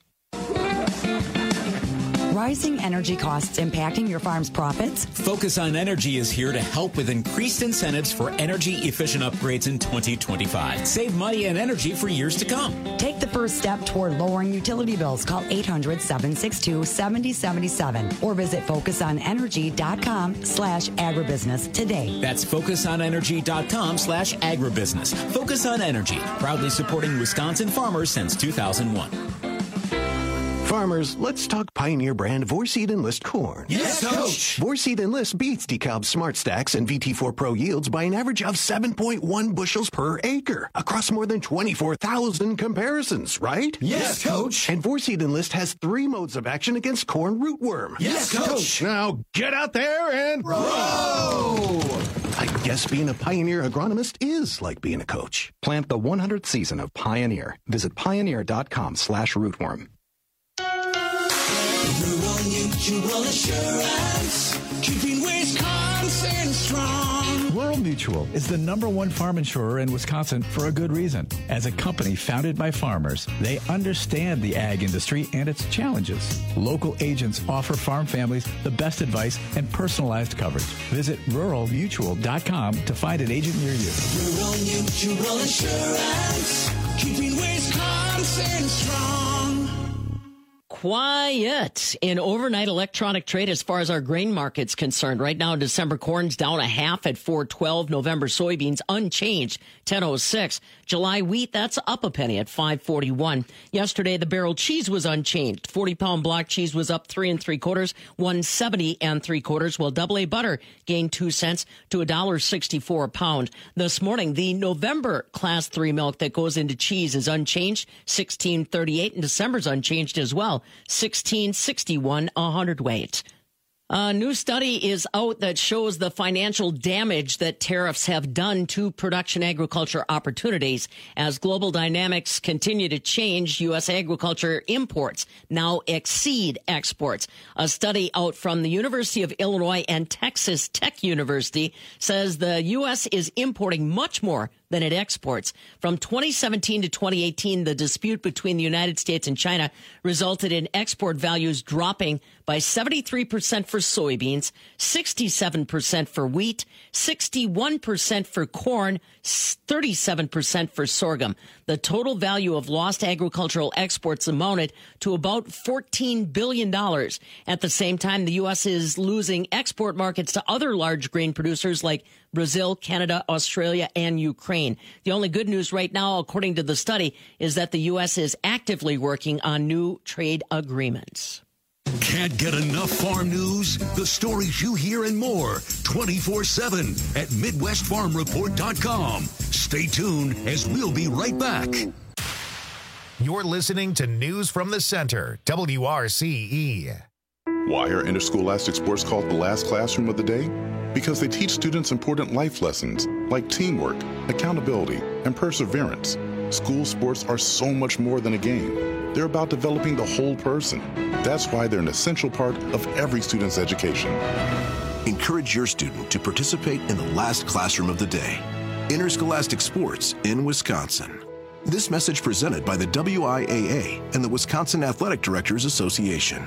Rising energy costs impacting your farm's profits? Focus on Energy is here to help with increased incentives for energy-efficient upgrades in twenty twenty-five. Save money and energy for years to come. Take the first step toward lowering utility bills. Call eight hundred, seven six two, seven zero seven seven or visit focusonenergy.com slash agribusiness today. That's focusonenergy.com slash agribusiness. Focus on Energy, proudly supporting Wisconsin farmers since two thousand one. Farmers, let's talk Pioneer brand Vorseed Enlist corn. Yes, Coach! Vorseed Enlist beats DeKalb Smart Stacks and V T four Pro yields by an average of seven point one bushels per acre across more than twenty-four thousand comparisons, right? Yes, Coach! And Vorseed Enlist has three modes of action against corn rootworm. Yes, Coach! Now get out there and row! I guess being a Pioneer agronomist is like being a coach. Plant the one hundredth season of Pioneer. Visit pioneer.com slash rootworm. Rural Mutual Assurance, keeping Wisconsin strong. Rural Mutual is the number one farm insurer in Wisconsin for a good reason. As a company founded by farmers, they understand the ag industry and its challenges. Local agents offer farm families the best advice and personalized coverage. Visit rural mutual dot com to find an agent near you. Rural Mutual Assurance, keeping Wisconsin strong. Quiet in overnight electronic trade as far as our grain market's concerned. Right now, December corn's down a half at four twelve. November soybeans unchanged, ten oh six. July wheat, that's up a penny at five forty-one. Yesterday, the barrel cheese was unchanged. forty pound block cheese was up three and three quarters, one seventy and three quarters, while double A butter gained two cents to one dollar sixty-four a pound. This morning, the November class three milk that goes into cheese is unchanged, sixteen thirty-eight, and December's unchanged as well, sixteen sixty-one a hundredweight. A new study is out that shows the financial damage that tariffs have done to production agriculture opportunities. As global dynamics continue to change, U S agriculture imports now exceed exports. A study out from the University of Illinois and Texas Tech University says the U S is importing much more than it exports. From twenty seventeen to twenty eighteen, the dispute between the United States and China resulted in export values dropping by seventy-three percent for soybeans, sixty-seven percent for wheat, sixty-one percent for corn, thirty-seven percent for sorghum. The total value of lost agricultural exports amounted to about fourteen billion dollars. At the same time, the U S is losing export markets to other large grain producers like Brazil, Canada, Australia, and Ukraine. The only good news right now, according to the study, is that the U S is actively working on new trade agreements. Can't get enough farm news? The stories you hear and more twenty-four seven at Midwest Farm Report dot com. Stay tuned as we'll be right back. You're listening to News from the Center, W R C E. Why are interscholastic sports called the last classroom of the day? Because they teach students important life lessons like teamwork, accountability, and perseverance. School sports are so much more than a game. They're about developing the whole person. That's why they're an essential part of every student's education. Encourage your student to participate in the last classroom of the day. Interscholastic sports in Wisconsin. This message presented by the W I A A and the Wisconsin Athletic Directors Association.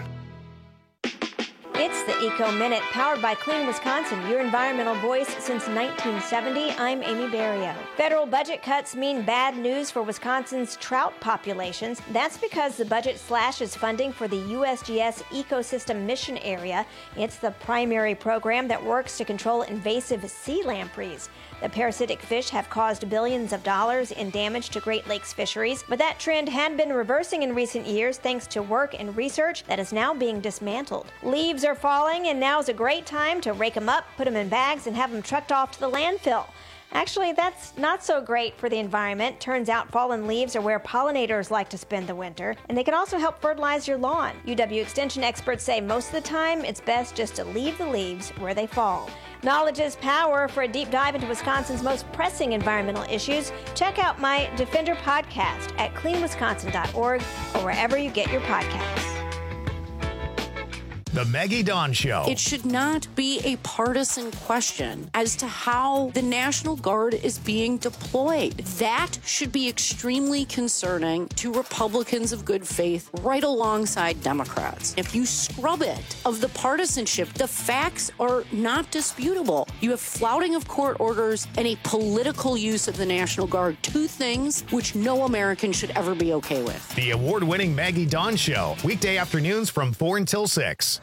It's the Eco Minute, powered by Clean Wisconsin, your environmental voice since nineteen seventy. I'm Amy Barrio. Federal budget cuts mean bad news for Wisconsin's trout populations. That's because the budget slashes funding for the U S G S Ecosystem Mission Area. It's the primary program that works to control invasive sea lampreys. The parasitic fish have caused billions of dollars in damage to Great Lakes fisheries, but that trend had been reversing in recent years thanks to work and research that is now being dismantled. Leaves are falling, and now's a great time to rake them up, put them in bags, and have them trucked off to the landfill. Actually, that's not so great for the environment. Turns out fallen leaves are where pollinators like to spend the winter, and they can also help fertilize your lawn. U W Extension experts say most of the time it's best just to leave the leaves where they fall. Knowledge is power. For a deep dive into Wisconsin's most pressing environmental issues, check out my Defender podcast at clean wisconsin dot org or wherever you get your podcasts. The Maggie Dawn Show. It should not be a partisan question as to how the National Guard is being deployed. That should be extremely concerning to Republicans of good faith right alongside Democrats. If you scrub it of the partisanship, the facts are not disputable. You have flouting of court orders and a political use of the National Guard, two things which no American should ever be okay with. The award-winning Maggie Dawn Show, weekday afternoons from four until six.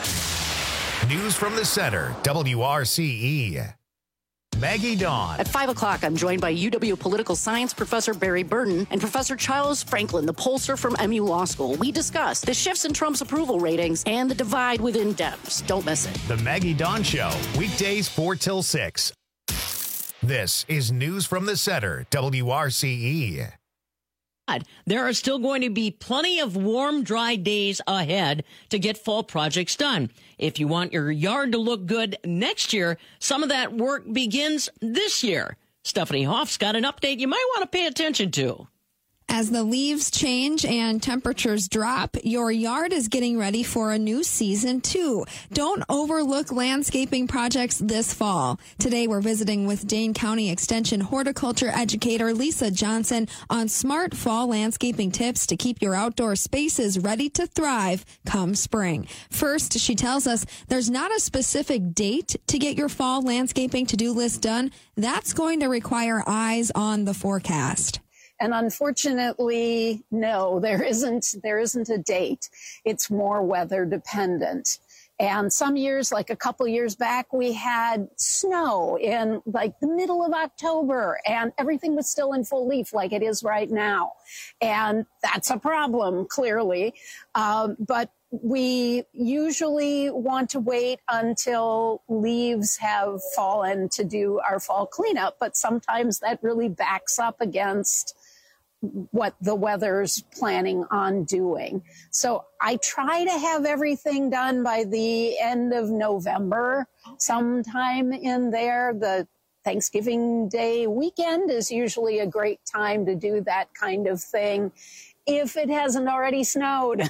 News from the Center, W R C E. Maggie Dawn. At five o'clock, I'm joined by U W political science professor Barry Burton and Professor Charles Franklin, the pollster from M U Law School. We discuss the shifts in Trump's approval ratings and the divide within Dems. Don't miss it. The Maggie Dawn Show, weekdays four till six. This is News from the Center, W R C E. There are still going to be plenty of warm, dry days ahead to get fall projects done. If you want your yard to look good next year, some of that work begins this year. Stephanie Hoff's got an update you might want to pay attention to. As the leaves change and temperatures drop, your yard is getting ready for a new season, too. Don't overlook landscaping projects this fall. Today, we're visiting with Dane County Extension horticulture educator Lisa Johnson on smart fall landscaping tips to keep your outdoor spaces ready to thrive come spring. First, she tells us there's not a specific date to get your fall landscaping to-do list done. That's going to require eyes on the forecast. And unfortunately, no, there isn't, there isn't a date. It's more weather dependent. And some years, like a couple years back, we had snow in like the middle of October and everything was still in full leaf like it is right now. And that's a problem, clearly. Um, but we usually want to wait until leaves have fallen to do our fall cleanup. But sometimes that really backs up against what the weather's planning on doing. So I try to have everything done by the end of November, sometime in there. The Thanksgiving Day weekend is usually a great time to do that kind of thing if it hasn't already snowed.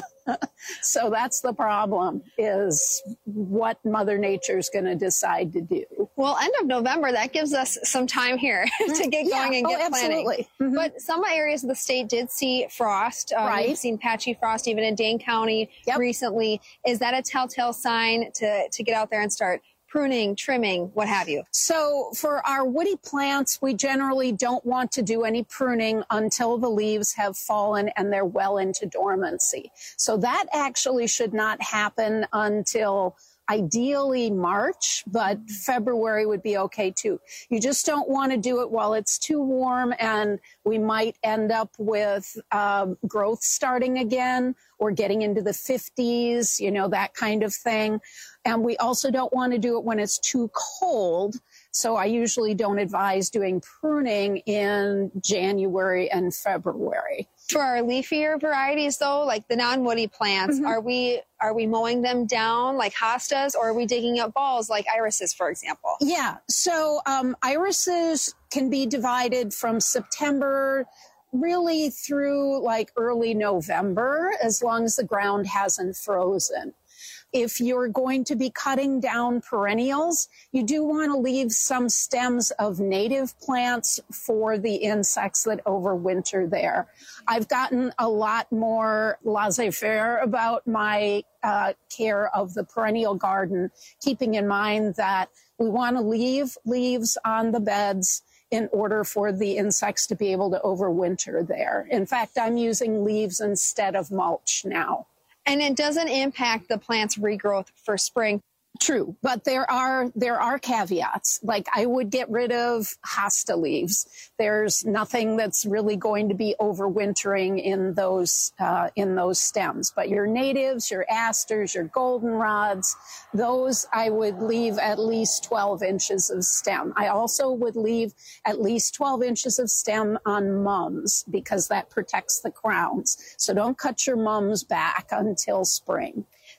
So that's the problem, is what Mother Nature's going to decide to do. Well, end of November, that gives us some time here to get Yeah, going and oh, get planning. absolutely. Mm-hmm. But some areas of the state did see frost. Um, Right. We've seen patchy frost even in Dane County recently. Is that a telltale sign to, to get out there and start pruning, trimming, what have you? So for our woody plants, we generally don't want to do any pruning until the leaves have fallen and they're well into dormancy. So that actually should not happen until ideally March, but February would be okay too. You just don't want to do it while it's too warm and we might end up with um, growth starting again or getting into the fifties, you know, that kind of thing. And we also don't want to do it when it's too cold. So I usually don't advise doing pruning in January and February. For our leafier varieties, though, like the non-woody plants, Mm-hmm. are we are we mowing them down like hostas, or are we digging up balls like irises, for example? Yeah. So um, irises can be divided from September really through like early November, as long as the ground hasn't frozen. If you're going to be cutting down perennials, you do want to leave some stems of native plants for the insects that overwinter there. I've gotten a lot more laissez-faire about my uh, care of the perennial garden, keeping in mind that we want to leave leaves on the beds in order for the insects to be able to overwinter there. In fact, I'm using leaves instead of mulch now. And it doesn't impact the plant's regrowth for spring. True, but there are there are caveats. Like I would get rid of hosta leaves. There's nothing that's really going to be overwintering in those uh, in those stems. But your natives, your asters, your goldenrods, those I would leave at least twelve inches of stem. I also would leave at least twelve inches of stem on mums because that protects the crowns. So don't cut your mums back until spring.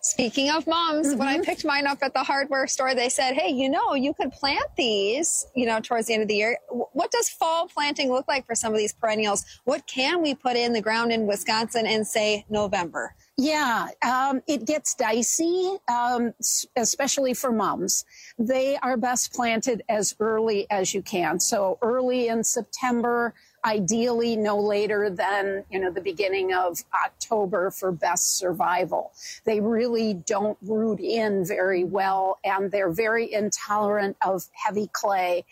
Speaking of mums, mm-hmm. when I picked mine up at the hardware store, they said, hey, you know, you could plant these, you know, towards the end of the year. What does fall planting look like for some of these perennials? What can we put in the ground in Wisconsin in, say, November? Yeah, um, it gets dicey, um, especially for mums. They are best planted as early as you can. So early in September, ideally no later than, you know, the beginning of October for best survival. They really don't root in very well, and they're very intolerant of heavy clay.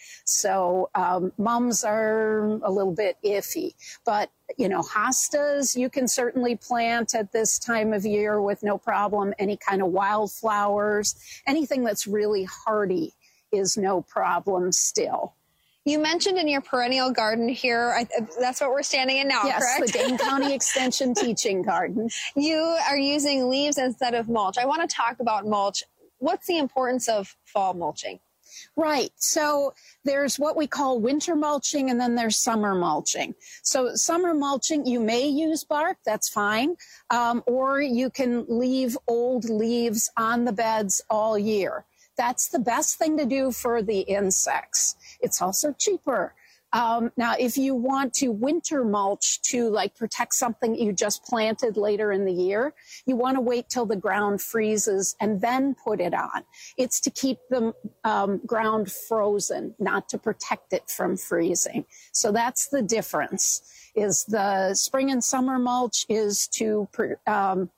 So um, mums are a little bit iffy. But, you know, hostas you can certainly plant at this time of year with no problem. Any kind of wildflowers, anything that's really hardy is no problem still. You mentioned in your perennial garden here, I, that's what we're standing in now, yes, correct? Yes, the Dane County Extension Teaching Garden. You are using leaves instead of mulch. I want to talk about mulch. What's the importance of fall mulching? Right. So there's what we call winter mulching, and then there's summer mulching. So summer mulching, you may use bark, that's fine, um, or you can leave old leaves on the beds all year. That's the best thing to do for the insects. It's also cheaper. Um, now, if you want to winter mulch to like protect something you just planted later in the year, you want to wait till the ground freezes and then put it on. It's to keep the um, ground frozen, not to protect it from freezing. So that's the difference. Is the spring and summer mulch is to um,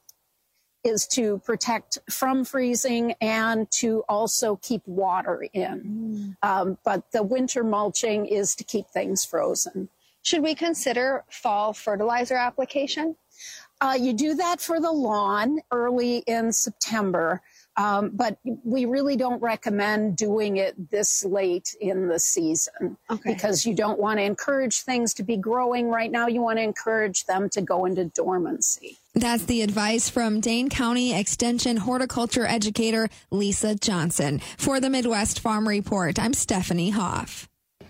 is to protect from freezing and to also keep water in. Mm. Um, but the winter mulching is to keep things frozen. Should we consider fall fertilizer application? Uh, you do that for the lawn early in September, um, but we really don't recommend doing it this late in the season okay. because you don't want to encourage things to be growing right now. You want to encourage them to go into dormancy. That's the advice from Dane County Extension horticulture educator Lisa Johnson. For the Midwest Farm Report, I'm Stephanie Hoff.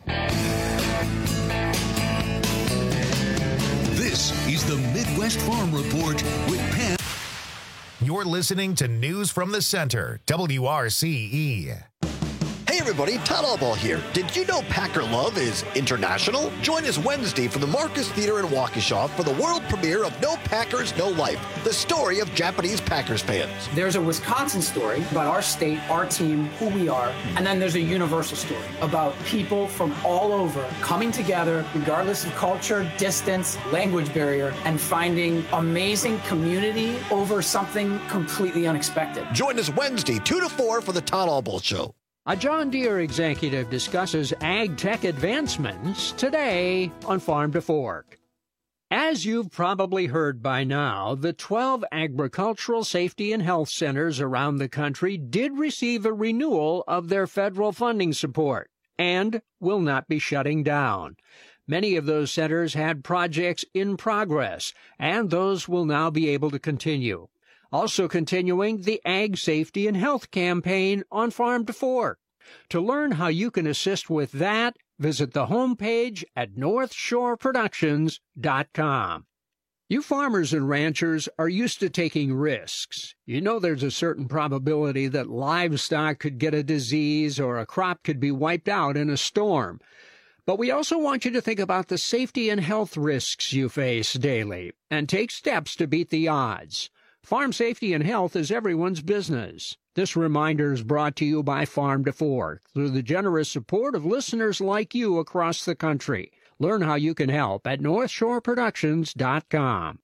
This is the Midwest Farm Report with Pam. You're listening to News from the Center, W R C E. Hey everybody, Todd Allball here. Did you know Packer Love is international? Join us Wednesday from the Marcus Theater in Waukesha for the world premiere of No Packers, No Life, the story of Japanese Packers fans. There's a Wisconsin story about our state, our team, who we are, and then there's a universal story about people from all over coming together, regardless of culture, distance, language barrier, and finding amazing community over something completely unexpected. Join us Wednesday, two to four for the Todd Allball Show. A John Deere executive discusses ag tech advancements today on Farm to Fork. As you've probably heard by now, the twelve agricultural safety and health centers around the country did receive a renewal of their federal funding support and will not be shutting down. Many of those centers had projects in progress, and those will now be able to continue. Also continuing the Ag Safety and Health campaign on Farm to Fork. To learn how you can assist with that, visit the homepage at north shore productions dot com. You farmers and ranchers are used to taking risks. You know there's a certain probability that livestock could get a disease or a crop could be wiped out in a storm. But we also want you to think about the safety and health risks you face daily and take steps to beat the odds. Farm safety and health is everyone's business. This reminder is brought to you by Farm to Fork through the generous support of listeners like you across the country. Learn how you can help at north shore productions dot com.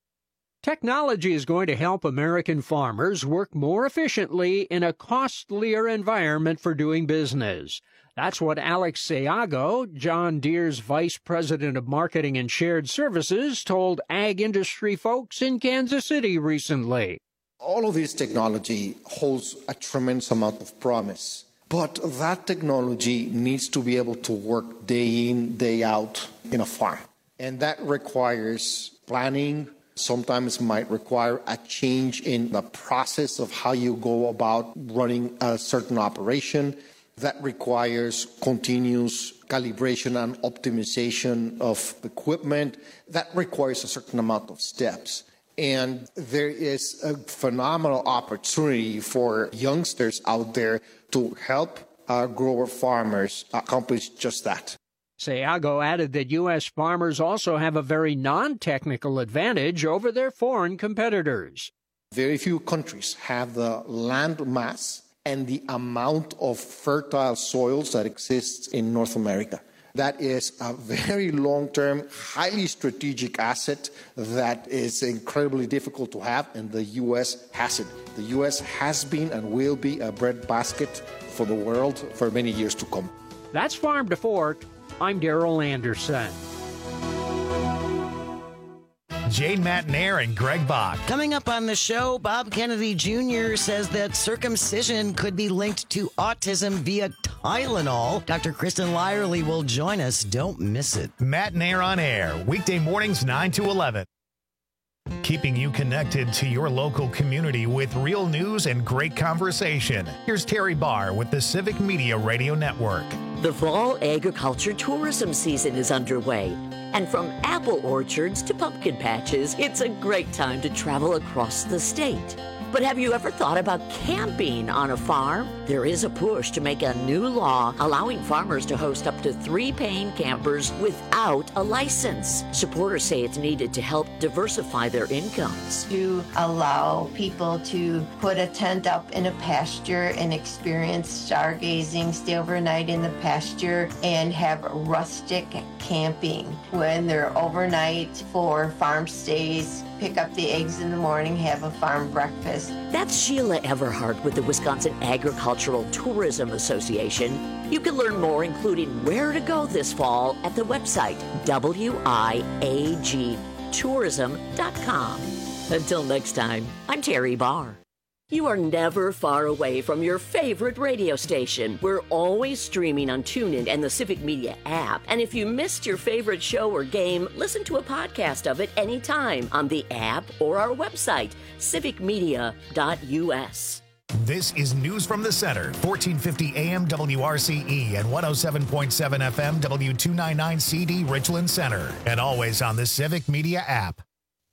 Technology is going to help American farmers work more efficiently in a costlier environment for doing business. That's what Alex Sayago, John Deere's Vice President of Marketing and Shared Services, told ag industry folks in Kansas City recently. All of this technology holds a tremendous amount of promise, but that technology needs to be able to work day in, day out in a farm. And that requires planning. Sometimes might require a change in the process of how you go about running a certain operation. That requires continuous calibration and optimization of equipment. That requires a certain amount of steps. And there is a phenomenal opportunity for youngsters out there to help our grower farmers accomplish just that. Sayago added that U S farmers also have a very non-technical advantage over their foreign competitors. Very few countries have the land mass and the amount of fertile soils that exists in North America. That is a very long-term, highly strategic asset that is incredibly difficult to have, and the U S has it. The U S has been and will be a breadbasket for the world for many years to come. That's Farm to Fork. I'm Daryl Anderson. Jane Matnair and Greg Bach. Coming up on the show, Bob Kennedy Junior says that circumcision could be linked to autism via Tylenol. Doctor Kristen Lyerly will join us. Don't miss it. Matnair on air, weekday mornings nine to eleven. Keeping you connected to your local community with real news and great conversation. Here's Terry Barr with the Civic Media Radio Network. The fall agriculture tourism season is underway. And from apple orchards to pumpkin patches, it's a great time to travel across the state. But have you ever thought about camping on a farm? There is a push to make a new law allowing farmers to host up to three paying campers without a license. Supporters say it's needed to help diversify their incomes. To allow people to put a tent up in a pasture and experience stargazing, stay overnight in the pasture, and have rustic camping. When they're overnight for farm stays, pick up the eggs in the morning, have a farm breakfast. That's Sheila Everhart with the Wisconsin Agricultural Tourism Association. You can learn more, including where to go this fall, at the website W I A G tourism dot com. Until next time, I'm Terry Barr. You are never far away from your favorite radio station. We're always streaming on TuneIn and the Civic Media app. And if you missed your favorite show or game, listen to a podcast of it anytime on the app or our website, civic media dot U S. This is News from the Center, fourteen fifty A M W R C E and one oh seven point seven F M W two ninety-nine C D Richland Center. And always on the Civic Media app.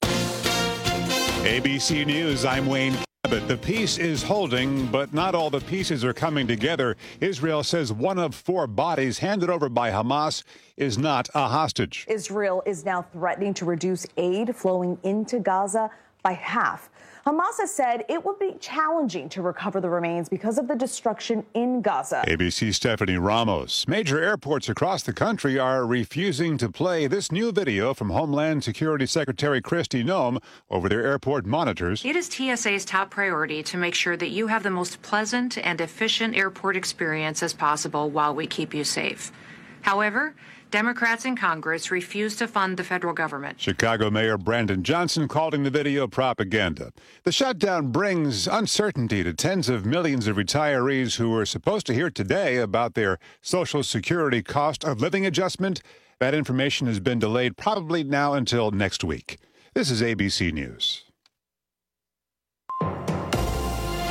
A B C News, I'm Wayne Cabot. The peace is holding, but not all the pieces are coming together. Israel says one of four bodies handed over by Hamas is not a hostage. Israel is now threatening to reduce aid flowing into Gaza by half. Hamas has said it would be challenging to recover the remains because of the destruction in Gaza. A B C's Stephanie Ramos. Major airports across the country are refusing to play this new video from Homeland Security Secretary Kristi Noem over their airport monitors. It is T S A's top priority to make sure that you have the most pleasant and efficient airport experience as possible while we keep you safe. However, Democrats in Congress refuse to fund the federal government. Chicago Mayor Brandon Johnson calling the video propaganda. The shutdown brings uncertainty to tens of millions of retirees who were supposed to hear today about their Social Security cost of living adjustment. That information has been delayed probably now until next week. This is A B C News.